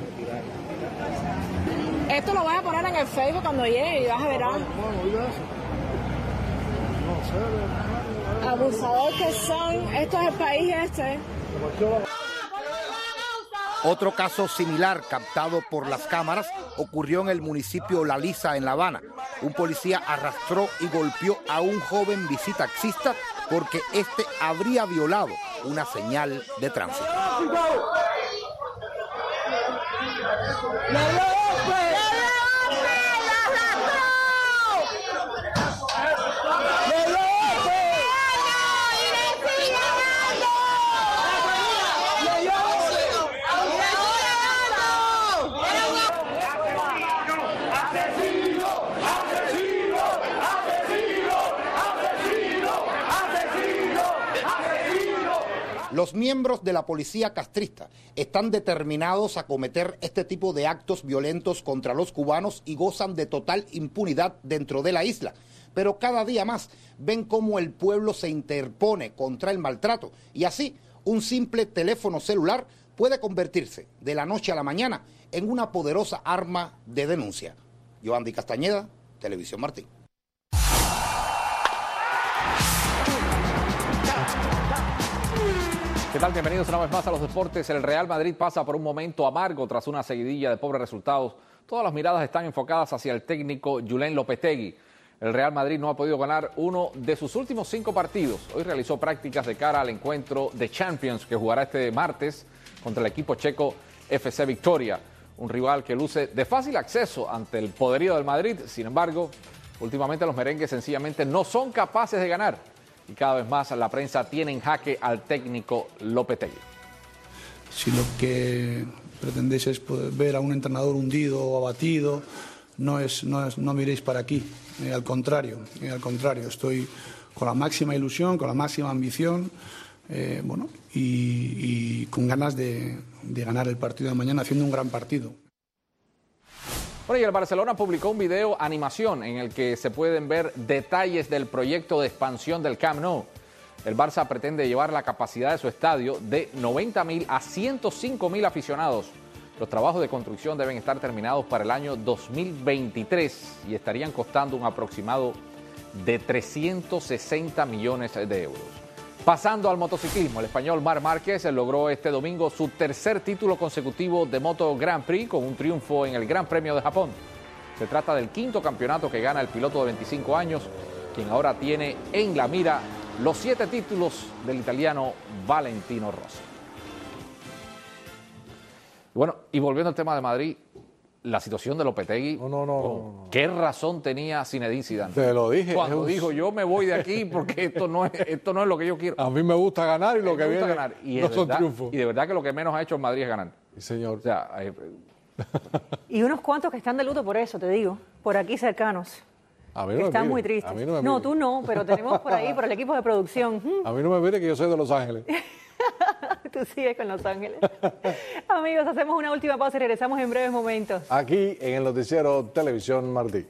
Esto lo vas a poner en el Facebook cuando llegue y vas a ver. Abusador que son, esto es el país este. Otro caso similar captado por las cámaras ocurrió en el municipio La Lisa, en La Habana. Un policía arrastró y golpeó a un joven bicitaxista porque este habría violado una señal de tránsito. Los miembros de la policía castrista están determinados a cometer este tipo de actos violentos contra los cubanos y gozan de total impunidad dentro de la isla. Pero cada día más ven cómo el pueblo se interpone contra el maltrato y así un simple teléfono celular puede convertirse de la noche a la mañana en una poderosa arma de denuncia. Yoandi Castañeda, Televisión Martín. ¿Qué tal? Bienvenidos una vez más a los deportes. El Real Madrid pasa por un momento amargo tras una seguidilla de pobres resultados. Todas las miradas están enfocadas hacia el técnico Julen Lopetegui. El Real Madrid no ha podido ganar uno de sus últimos cinco partidos. Hoy realizó prácticas de cara al encuentro de Champions que jugará este martes contra el equipo checo F C Victoria, un rival que luce de fácil acceso ante el poderío del Madrid. Sin embargo, últimamente los merengues sencillamente no son capaces de ganar. Y cada vez más la prensa tiene en jaque al técnico Lopetegui. Si lo que pretendéis es ver a un entrenador hundido o abatido, no, es, no, es, no miréis para aquí. Eh, al contrario, eh, al contrario, estoy con la máxima ilusión, con la máxima ambición, eh, bueno, y, y con ganas de, de ganar el partido de mañana, haciendo un gran partido. Bueno, y el Barcelona publicó un video animación en el que se pueden ver detalles del proyecto de expansión del Camp Nou. El Barça pretende llevar la capacidad de su estadio de noventa mil a ciento cinco mil aficionados. Los trabajos de construcción deben estar terminados para el año dos mil veintitrés y estarían costando un aproximado de trescientos sesenta millones de euros. Pasando al motociclismo, el español Marc Márquez logró este domingo su tercer título consecutivo de Moto Grand Prix con un triunfo en el Gran Premio de Japón. Se trata del quinto campeonato que gana el piloto de veinticinco años, quien ahora tiene en la mira los siete títulos del italiano Valentino Rossi. Bueno, y volviendo al tema de Madrid, la situación de Lopetegui, no, no, no, oh, no, no. ¿qué razón tenía Zinedine Zidane? Te lo dije. Cuando un... dijo, yo me voy de aquí porque esto no es, esto no es lo que yo quiero. A mí me gusta ganar y lo me que viene ganar. Y no verdad, son triunfos. Y de verdad que lo que menos ha hecho en Madrid es ganar. Sí, señor. O sea, eh, y unos cuantos que están de luto por eso, te digo, por aquí cercanos. A mí no Están me muy mire. tristes. A mí no, me no, mire. tú no, pero tenemos por ahí, por el equipo de producción. A mí no me mire que yo soy de Los Ángeles. Tú sigues con Los Ángeles. Amigos, hacemos una última pausa y regresamos en breves momentos. Aquí en el noticiero Televisión Martí.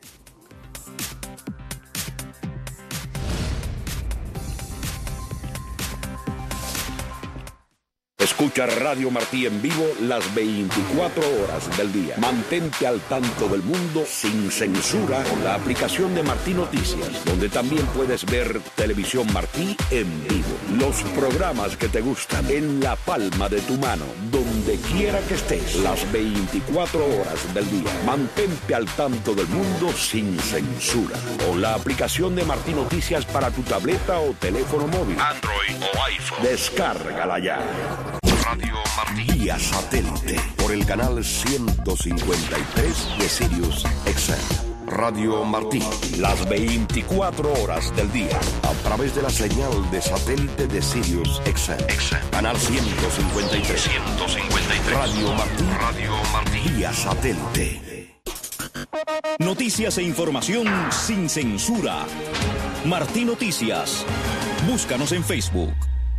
Escucha Radio Martí en vivo las veinticuatro horas del día. Mantente al tanto del mundo sin censura con la aplicación de Martí Noticias, donde también puedes ver Televisión Martí en vivo. Los programas que te gustan en la palma de tu mano, donde quiera que estés, las veinticuatro horas del día. Mantente al tanto del mundo sin censura con la aplicación de Martí Noticias para tu tableta o teléfono móvil, Android o iPhone. Descárgala ya. Radio Martí vía satélite por el canal ciento cincuenta y tres de Sirius X M. Radio Martí, las veinticuatro horas del día a través de la señal de satélite de Sirius X M. Canal ciento cincuenta y tres. ciento cincuenta y tres. Radio Martí. Radio Martí vía satélite. Noticias e información sin censura. Martí Noticias. Búscanos en Facebook.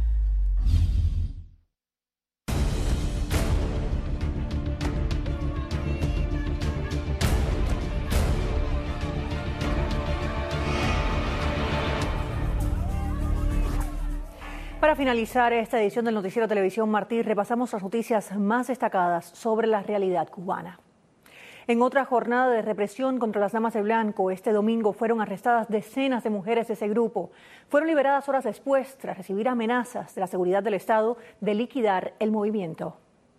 Para finalizar esta edición del Noticiero Televisión Martí, repasamos las noticias más destacadas sobre la realidad cubana. En otra jornada de represión contra las damas de blanco, este domingo fueron arrestadas decenas de mujeres de ese grupo. Fueron liberadas horas después tras recibir amenazas de la seguridad del Estado de liquidar el movimiento.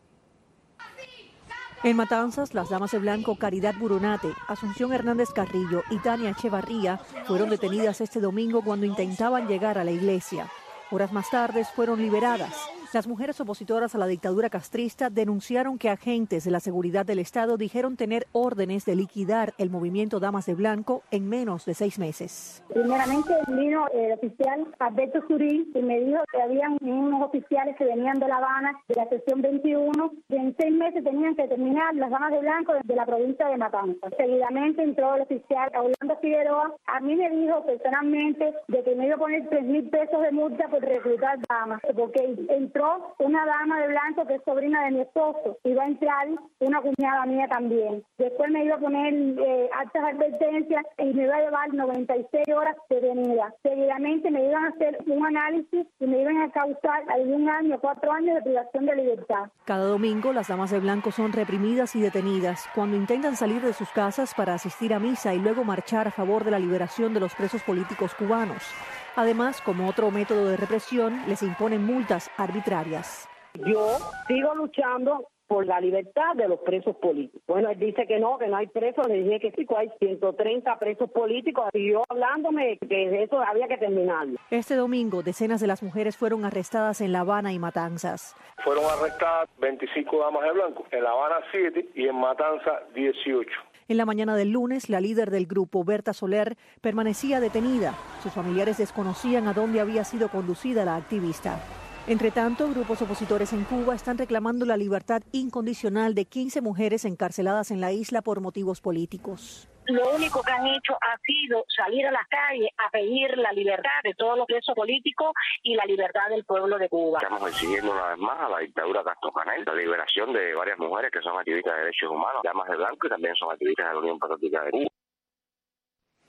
En Matanzas, las damas de blanco Caridad Buronate, Asunción Hernández Carrillo y Tania Echevarría fueron detenidas este domingo cuando intentaban llegar a la iglesia. Horas más tarde fueron liberadas. Las mujeres opositoras a la dictadura castrista denunciaron que agentes de la seguridad del Estado dijeron tener órdenes de liquidar el movimiento Damas de Blanco en menos de seis meses. Primeramente vino el oficial Alberto Surí y me dijo que habían unos oficiales que venían de La Habana, de la sección veintiuno, que en seis meses tenían que terminar las Damas de Blanco de la provincia de Matanzas. Seguidamente entró el oficial Orlando Figueroa. A mí me dijo personalmente de que me iba a poner tres mil pesos de multa por reclutar damas, porque entró una dama de blanco que es sobrina de mi esposo, iba a entrar una cuñada mía también. Después me iba a poner eh, altas advertencias y me iba a llevar noventa y seis horas detenida. Seguidamente me iban a hacer un análisis y me iban a causar algún año, cuatro años de privación de libertad. Cada domingo las damas de blanco son reprimidas y detenidas cuando intentan salir de sus casas para asistir a misa y luego marchar a favor de la liberación de los presos políticos cubanos. Además, como otro método de represión, les imponen multas arbitrarias. Yo sigo luchando por la libertad de los presos políticos. Bueno, él dice que no, que no hay presos. Le dije que sí, que hay ciento treinta presos políticos. Y yo hablándome que eso había que terminarlo. Este domingo, decenas de las mujeres fueron arrestadas en La Habana y Matanzas. Fueron arrestadas veinticinco damas de blanco, en La Habana siete y en Matanzas dieciocho. En la mañana del lunes, la líder del grupo, Berta Soler, permanecía detenida. Sus familiares desconocían a dónde había sido conducida la activista. Entre tanto, grupos opositores en Cuba están reclamando la libertad incondicional de quince mujeres encarceladas en la isla por motivos políticos. Lo único que han hecho ha sido salir a las calles a pedir la libertad de todos los presos políticos y la libertad del pueblo de Cuba. Estamos exigiendo una vez más a la dictadura Castro Canel la liberación de varias mujeres que son activistas de derechos humanos, damas de blanco y también son activistas de la Unión Patriótica de Cuba.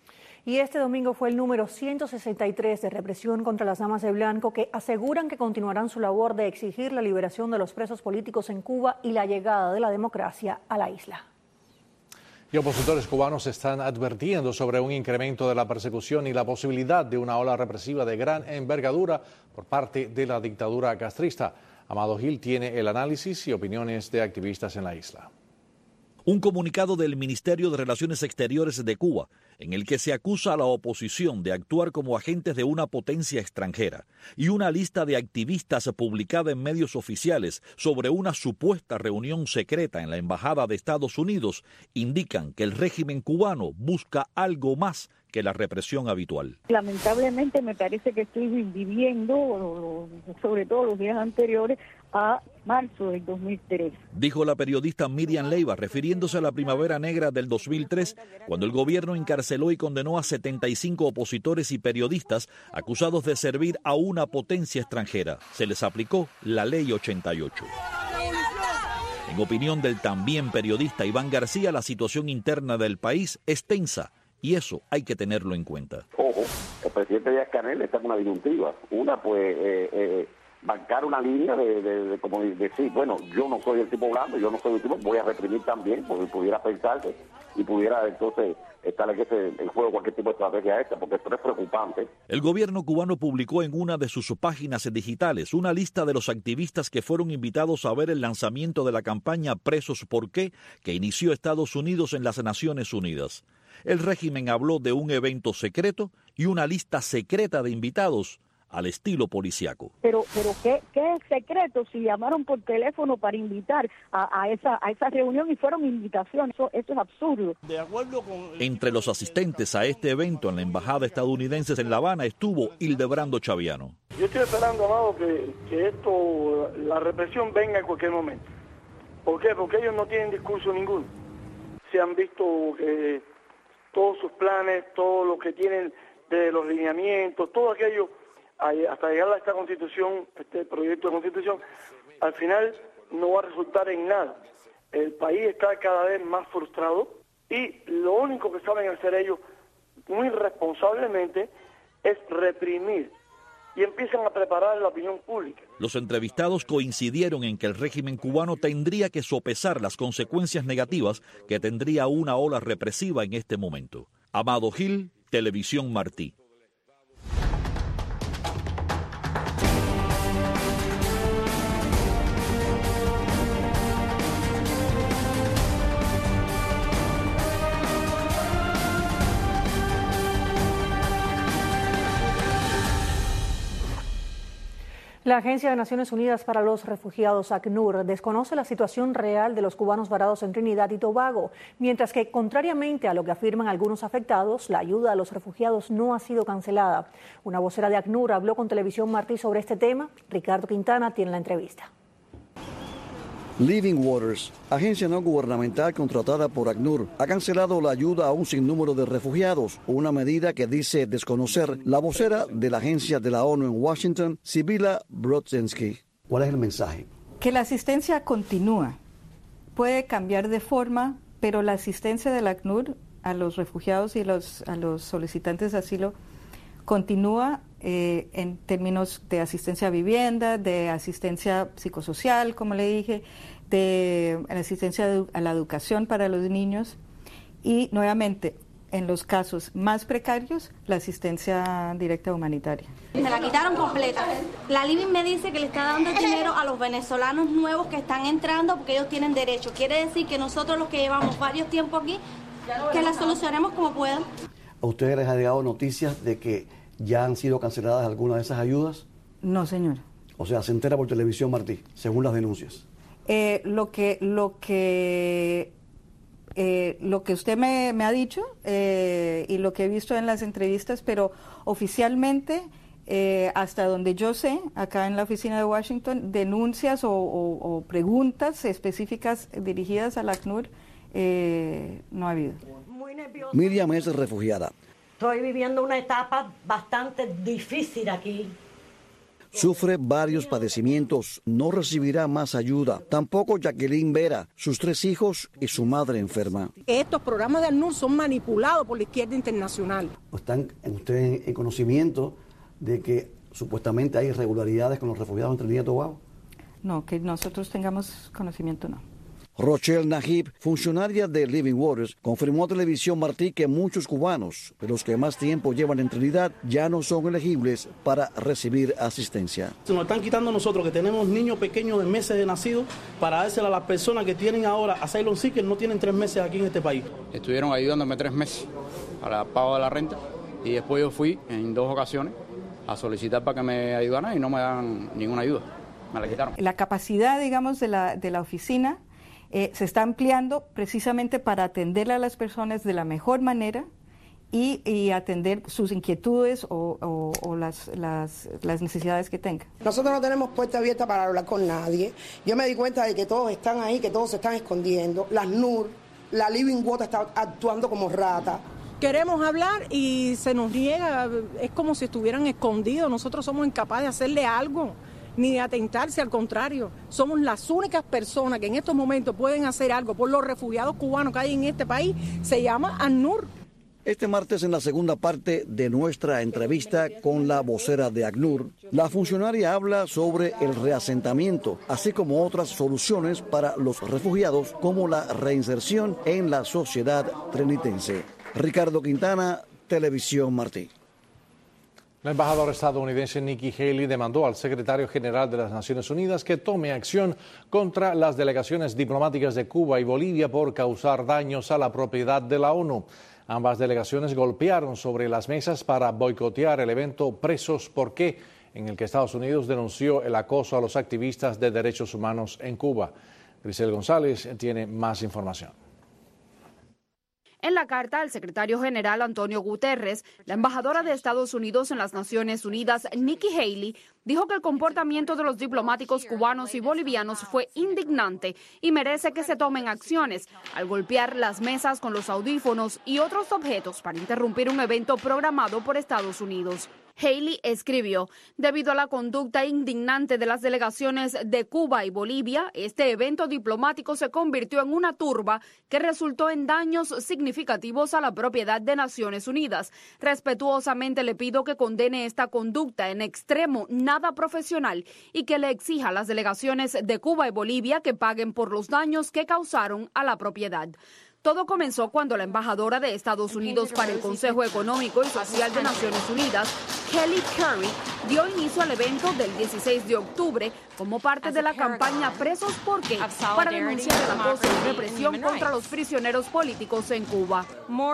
Y este domingo fue el número ciento sesenta y tres de represión contra las damas de blanco, que aseguran que continuarán su labor de exigir la liberación de los presos políticos en Cuba y la llegada de la democracia a la isla. Y opositores cubanos están advirtiendo sobre un incremento de la persecución y la posibilidad de una ola represiva de gran envergadura por parte de la dictadura castrista. Amado Gil tiene el análisis y opiniones de activistas en la isla. Un comunicado del Ministerio de Relaciones Exteriores de Cuba, en el que se acusa a la oposición de actuar como agentes de una potencia extranjera, y una lista de activistas publicada en medios oficiales sobre una supuesta reunión secreta en la Embajada de Estados Unidos, indican que el régimen cubano busca algo más que la represión habitual. Lamentablemente me parece que estoy viviendo, sobre todo los días anteriores, a marzo del dos mil tres. Dijo la periodista Miriam Leiva, refiriéndose a la primavera negra del dos mil tres, cuando el gobierno encarceló y condenó a setenta y cinco opositores y periodistas acusados de servir a una potencia extranjera. Se les aplicó la Ley ochenta y ocho. En opinión del también periodista Iván García, la situación interna del país es tensa. Y eso hay que tenerlo en cuenta. Ojo, el presidente Díaz-Canel está con una disyuntiva. Una, pues, eh, eh, bancar una línea de, de, de como decir, bueno, yo no soy el tipo blando, yo no soy el tipo, voy a reprimir también, porque pudiera pensarse y pudiera entonces estar en, ese, en juego cualquier tipo de estrategia esta, porque esto es preocupante. El gobierno cubano publicó en una de sus páginas digitales una lista de los activistas que fueron invitados a ver el lanzamiento de la campaña Presos ¿Por qué?, que inició Estados Unidos en las Naciones Unidas. El régimen habló de un evento secreto y una lista secreta de invitados al estilo policiaco. Pero, pero ¿qué, qué secreto si llamaron por teléfono para invitar a, a, esa, a esa reunión y fueron invitaciones? Eso, eso es absurdo. De acuerdo con... Entre los asistentes a este evento en la embajada estadounidense en La Habana estuvo Hildebrando Chaviano. Yo estoy esperando, Amado, que, que esto, la represión venga en cualquier momento. ¿Por qué? Porque ellos no tienen discurso ninguno. Se han visto que todos sus planes, todo lo que tienen de los lineamientos, todo aquello, hasta llegar a esta constitución, este proyecto de constitución, al final no va a resultar en nada. El país está cada vez más frustrado y lo único que saben hacer ellos muy responsablemente es reprimir y empiezan a preparar la opinión pública. Los entrevistados coincidieron en que el régimen cubano tendría que sopesar las consecuencias negativas que tendría una ola represiva en este momento. Amado Gil, Televisión Martí. La Agencia de Naciones Unidas para los Refugiados, ACNUR, desconoce la situación real de los cubanos varados en Trinidad y Tobago, mientras que, contrariamente a lo que afirman algunos afectados, la ayuda a los refugiados no ha sido cancelada. Una vocera de ACNUR habló con Televisión Martí sobre este tema. Ricardo Quintana tiene la entrevista. Living Waters, agencia no gubernamental contratada por ACNUR, ha cancelado la ayuda a un sinnúmero de refugiados, una medida que dice desconocer la vocera de la agencia de la ONU en Washington, Sibila Brodzinski. ¿Cuál es el mensaje? Que la asistencia continúa. Puede cambiar de forma, pero la asistencia del ACNUR a los refugiados y los, a los solicitantes de asilo continúa eh, en términos de asistencia a vivienda, de asistencia psicosocial, como le dije, de asistencia a la educación para los niños y, nuevamente, en los casos más precarios, la asistencia directa humanitaria. Me la quitaron completa. La Living me dice que le está dando el dinero a los venezolanos nuevos que están entrando porque ellos tienen derecho. Quiere decir que nosotros los que llevamos varios tiempos aquí, que la solucionemos como puedan. ¿A ustedes les ha llegado noticias de que ya han sido canceladas algunas de esas ayudas? No, señor. O sea, se entera por Televisión Martí, según las denuncias. Eh, lo que lo que eh, lo que usted me, me ha dicho eh, y lo que he visto en las entrevistas, pero oficialmente, eh, hasta donde yo sé, acá en la oficina de Washington, denuncias o, o, o preguntas específicas dirigidas al ACNUR eh, no ha habido. Miriam es refugiada. Estoy viviendo una etapa bastante difícil aquí. sufre varios padecimientos, no recibirá más ayuda. Tampoco Jacqueline Vera, sus tres hijos y su madre enferma. Estos programas de ACNUR son manipulados por la izquierda internacional. ¿Están ustedes en conocimiento de que supuestamente hay irregularidades con los refugiados en Trinidad y Tobago? No, que nosotros tengamos conocimiento, no. Rochelle Najib, funcionaria de Living Waters, confirmó a Televisión Martí que muchos cubanos, de los que más tiempo llevan en Trinidad, ya no son elegibles para recibir asistencia. Se nos están quitando nosotros, que tenemos niños pequeños de meses de nacido, para dársela a las personas que tienen ahora asylum seekers, no tienen tres meses aquí en este país. Estuvieron ayudándome tres meses para el pago de la renta y después yo fui en dos ocasiones a solicitar para que me ayudaran y no me dan ninguna ayuda, me la quitaron. La capacidad, digamos, de la, de la oficina Eh, se está ampliando precisamente para atender a las personas de la mejor manera y, y atender sus inquietudes o, o, o las, las, las necesidades que tengan. Nosotros no tenemos puerta abierta para hablar con nadie. Yo me di cuenta de que todos están ahí, que todos se están escondiendo. La ACNUR, la Living Water está actuando como rata. Queremos hablar y se nos niega, es como si estuvieran escondidos. Nosotros somos incapaces de hacerle algo, ni de atentarse, al contrario. Somos las únicas personas que en estos momentos pueden hacer algo por los refugiados cubanos que hay en este país. Se llama ACNUR. Este martes, en la segunda parte de nuestra entrevista con la vocera de ACNUR, la funcionaria habla sobre el reasentamiento, así como otras soluciones para los refugiados, como la reinserción en la sociedad trinitense. Ricardo Quintana, Televisión Martí. La embajadora estadounidense Nikki Haley demandó al secretario general de las Naciones Unidas que tome acción contra las delegaciones diplomáticas de Cuba y Bolivia por causar daños a la propiedad de la ONU. Ambas delegaciones golpearon sobre las mesas para boicotear el evento Presos ¿Por qué?, en el que Estados Unidos denunció el acoso a los activistas de derechos humanos en Cuba. Grisel González tiene más información. En la carta al secretario general Antonio Guterres, la embajadora de Estados Unidos en las Naciones Unidas, Nikki Haley, dijo que el comportamiento de los diplomáticos cubanos y bolivianos fue indignante y merece que se tomen acciones al golpear las mesas con los audífonos y otros objetos para interrumpir un evento programado por Estados Unidos. Haley escribió: debido a la conducta indignante de las delegaciones de Cuba y Bolivia, este evento diplomático se convirtió en una turba que resultó en daños significativos a la propiedad de Naciones Unidas. Respetuosamente le pido que condene esta conducta en extremo nada profesional y que le exija a las delegaciones de Cuba y Bolivia que paguen por los daños que causaron a la propiedad. Todo comenzó cuando la embajadora de Estados Unidos para el Consejo Económico y Social de Naciones Unidas, Kelly Currie, dio inicio al evento del dieciséis de octubre como parte de la campaña Presos ¿Por qué?, para denunciar el acoso y represión contra los prisioneros políticos en Cuba.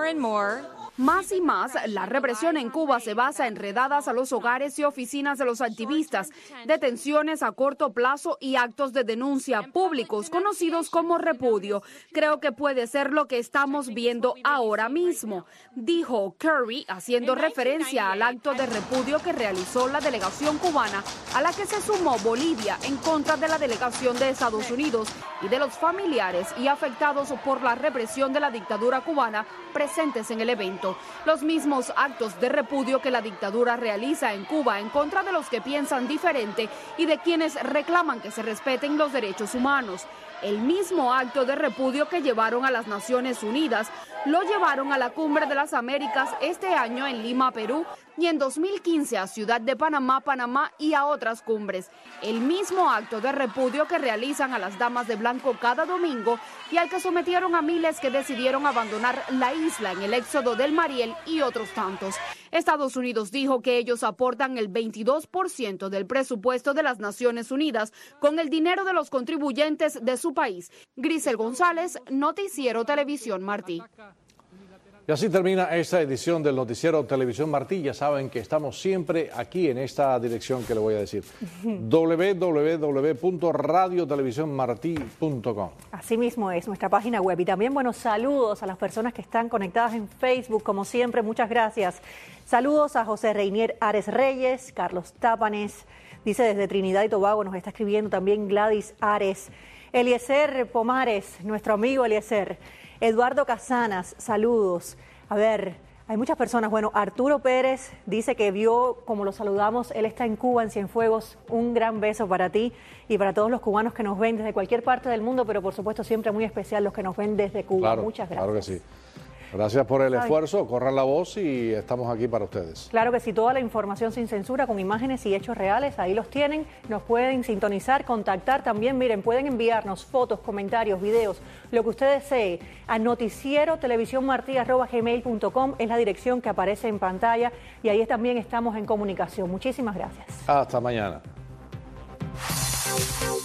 Más y más, la represión en Cuba se basa en redadas a los hogares y oficinas de los activistas, detenciones a corto plazo y actos de denuncia públicos conocidos como repudio. Creo que puede ser lo que estamos viendo ahora mismo, dijo Currie, haciendo referencia al acto de repudio que realizó la delegación cubana, a la que se sumó Bolivia en contra de la delegación de Estados Unidos y de los familiares y afectados por la represión de la dictadura cubana presentes en el evento. Los mismos actos de repudio que la dictadura realiza en Cuba en contra de los que piensan diferente y de quienes reclaman que se respeten los derechos humanos. El mismo acto de repudio que llevaron a las Naciones Unidas lo llevaron a la Cumbre de las Américas este año en Lima, Perú, y en dos mil quince a Ciudad de Panamá, Panamá y a otras cumbres. El mismo acto de repudio que realizan a las damas de blanco cada domingo y al que sometieron a miles que decidieron abandonar la isla en el éxodo del Mariel y otros tantos. Estados Unidos dijo que ellos aportan el veintidós por ciento del presupuesto de las Naciones Unidas con el dinero de los contribuyentes de su país. Grisel González, Noticiero Televisión Martí. Y así termina esta edición del Noticiero Televisión Martí. Ya saben que estamos siempre aquí en esta dirección que le voy a decir, doble u doble u doble u punto radio televisión martí punto com. Así mismo es nuestra página web. Y también buenos saludos a las personas que están conectadas en Facebook, como siempre, muchas gracias. Saludos a José Reinier Ares Reyes, Carlos Tápanes, dice desde Trinidad y Tobago, nos está escribiendo también Gladys Ares, Eliezer Pomares, nuestro amigo Eliezer, Eduardo Casanas, saludos. A ver, Hay muchas personas. Bueno, Arturo Pérez dice que vio como lo saludamos. Él está en Cuba, en Cienfuegos. Un gran beso para ti y para todos los cubanos que nos ven desde cualquier parte del mundo, pero por supuesto siempre muy especial los que nos ven desde Cuba. Claro, muchas gracias. Claro que sí. Gracias por el Ay. esfuerzo, corran la voz y estamos aquí para ustedes. Claro que sí, toda la información sin censura, con imágenes y hechos reales, ahí los tienen, nos pueden sintonizar, contactar también, miren, pueden enviarnos fotos, comentarios, videos, lo que usted desee, a noticiero televisión martí arroba gmail punto com, es la dirección que aparece en pantalla y ahí también estamos en comunicación. Muchísimas gracias. Hasta mañana.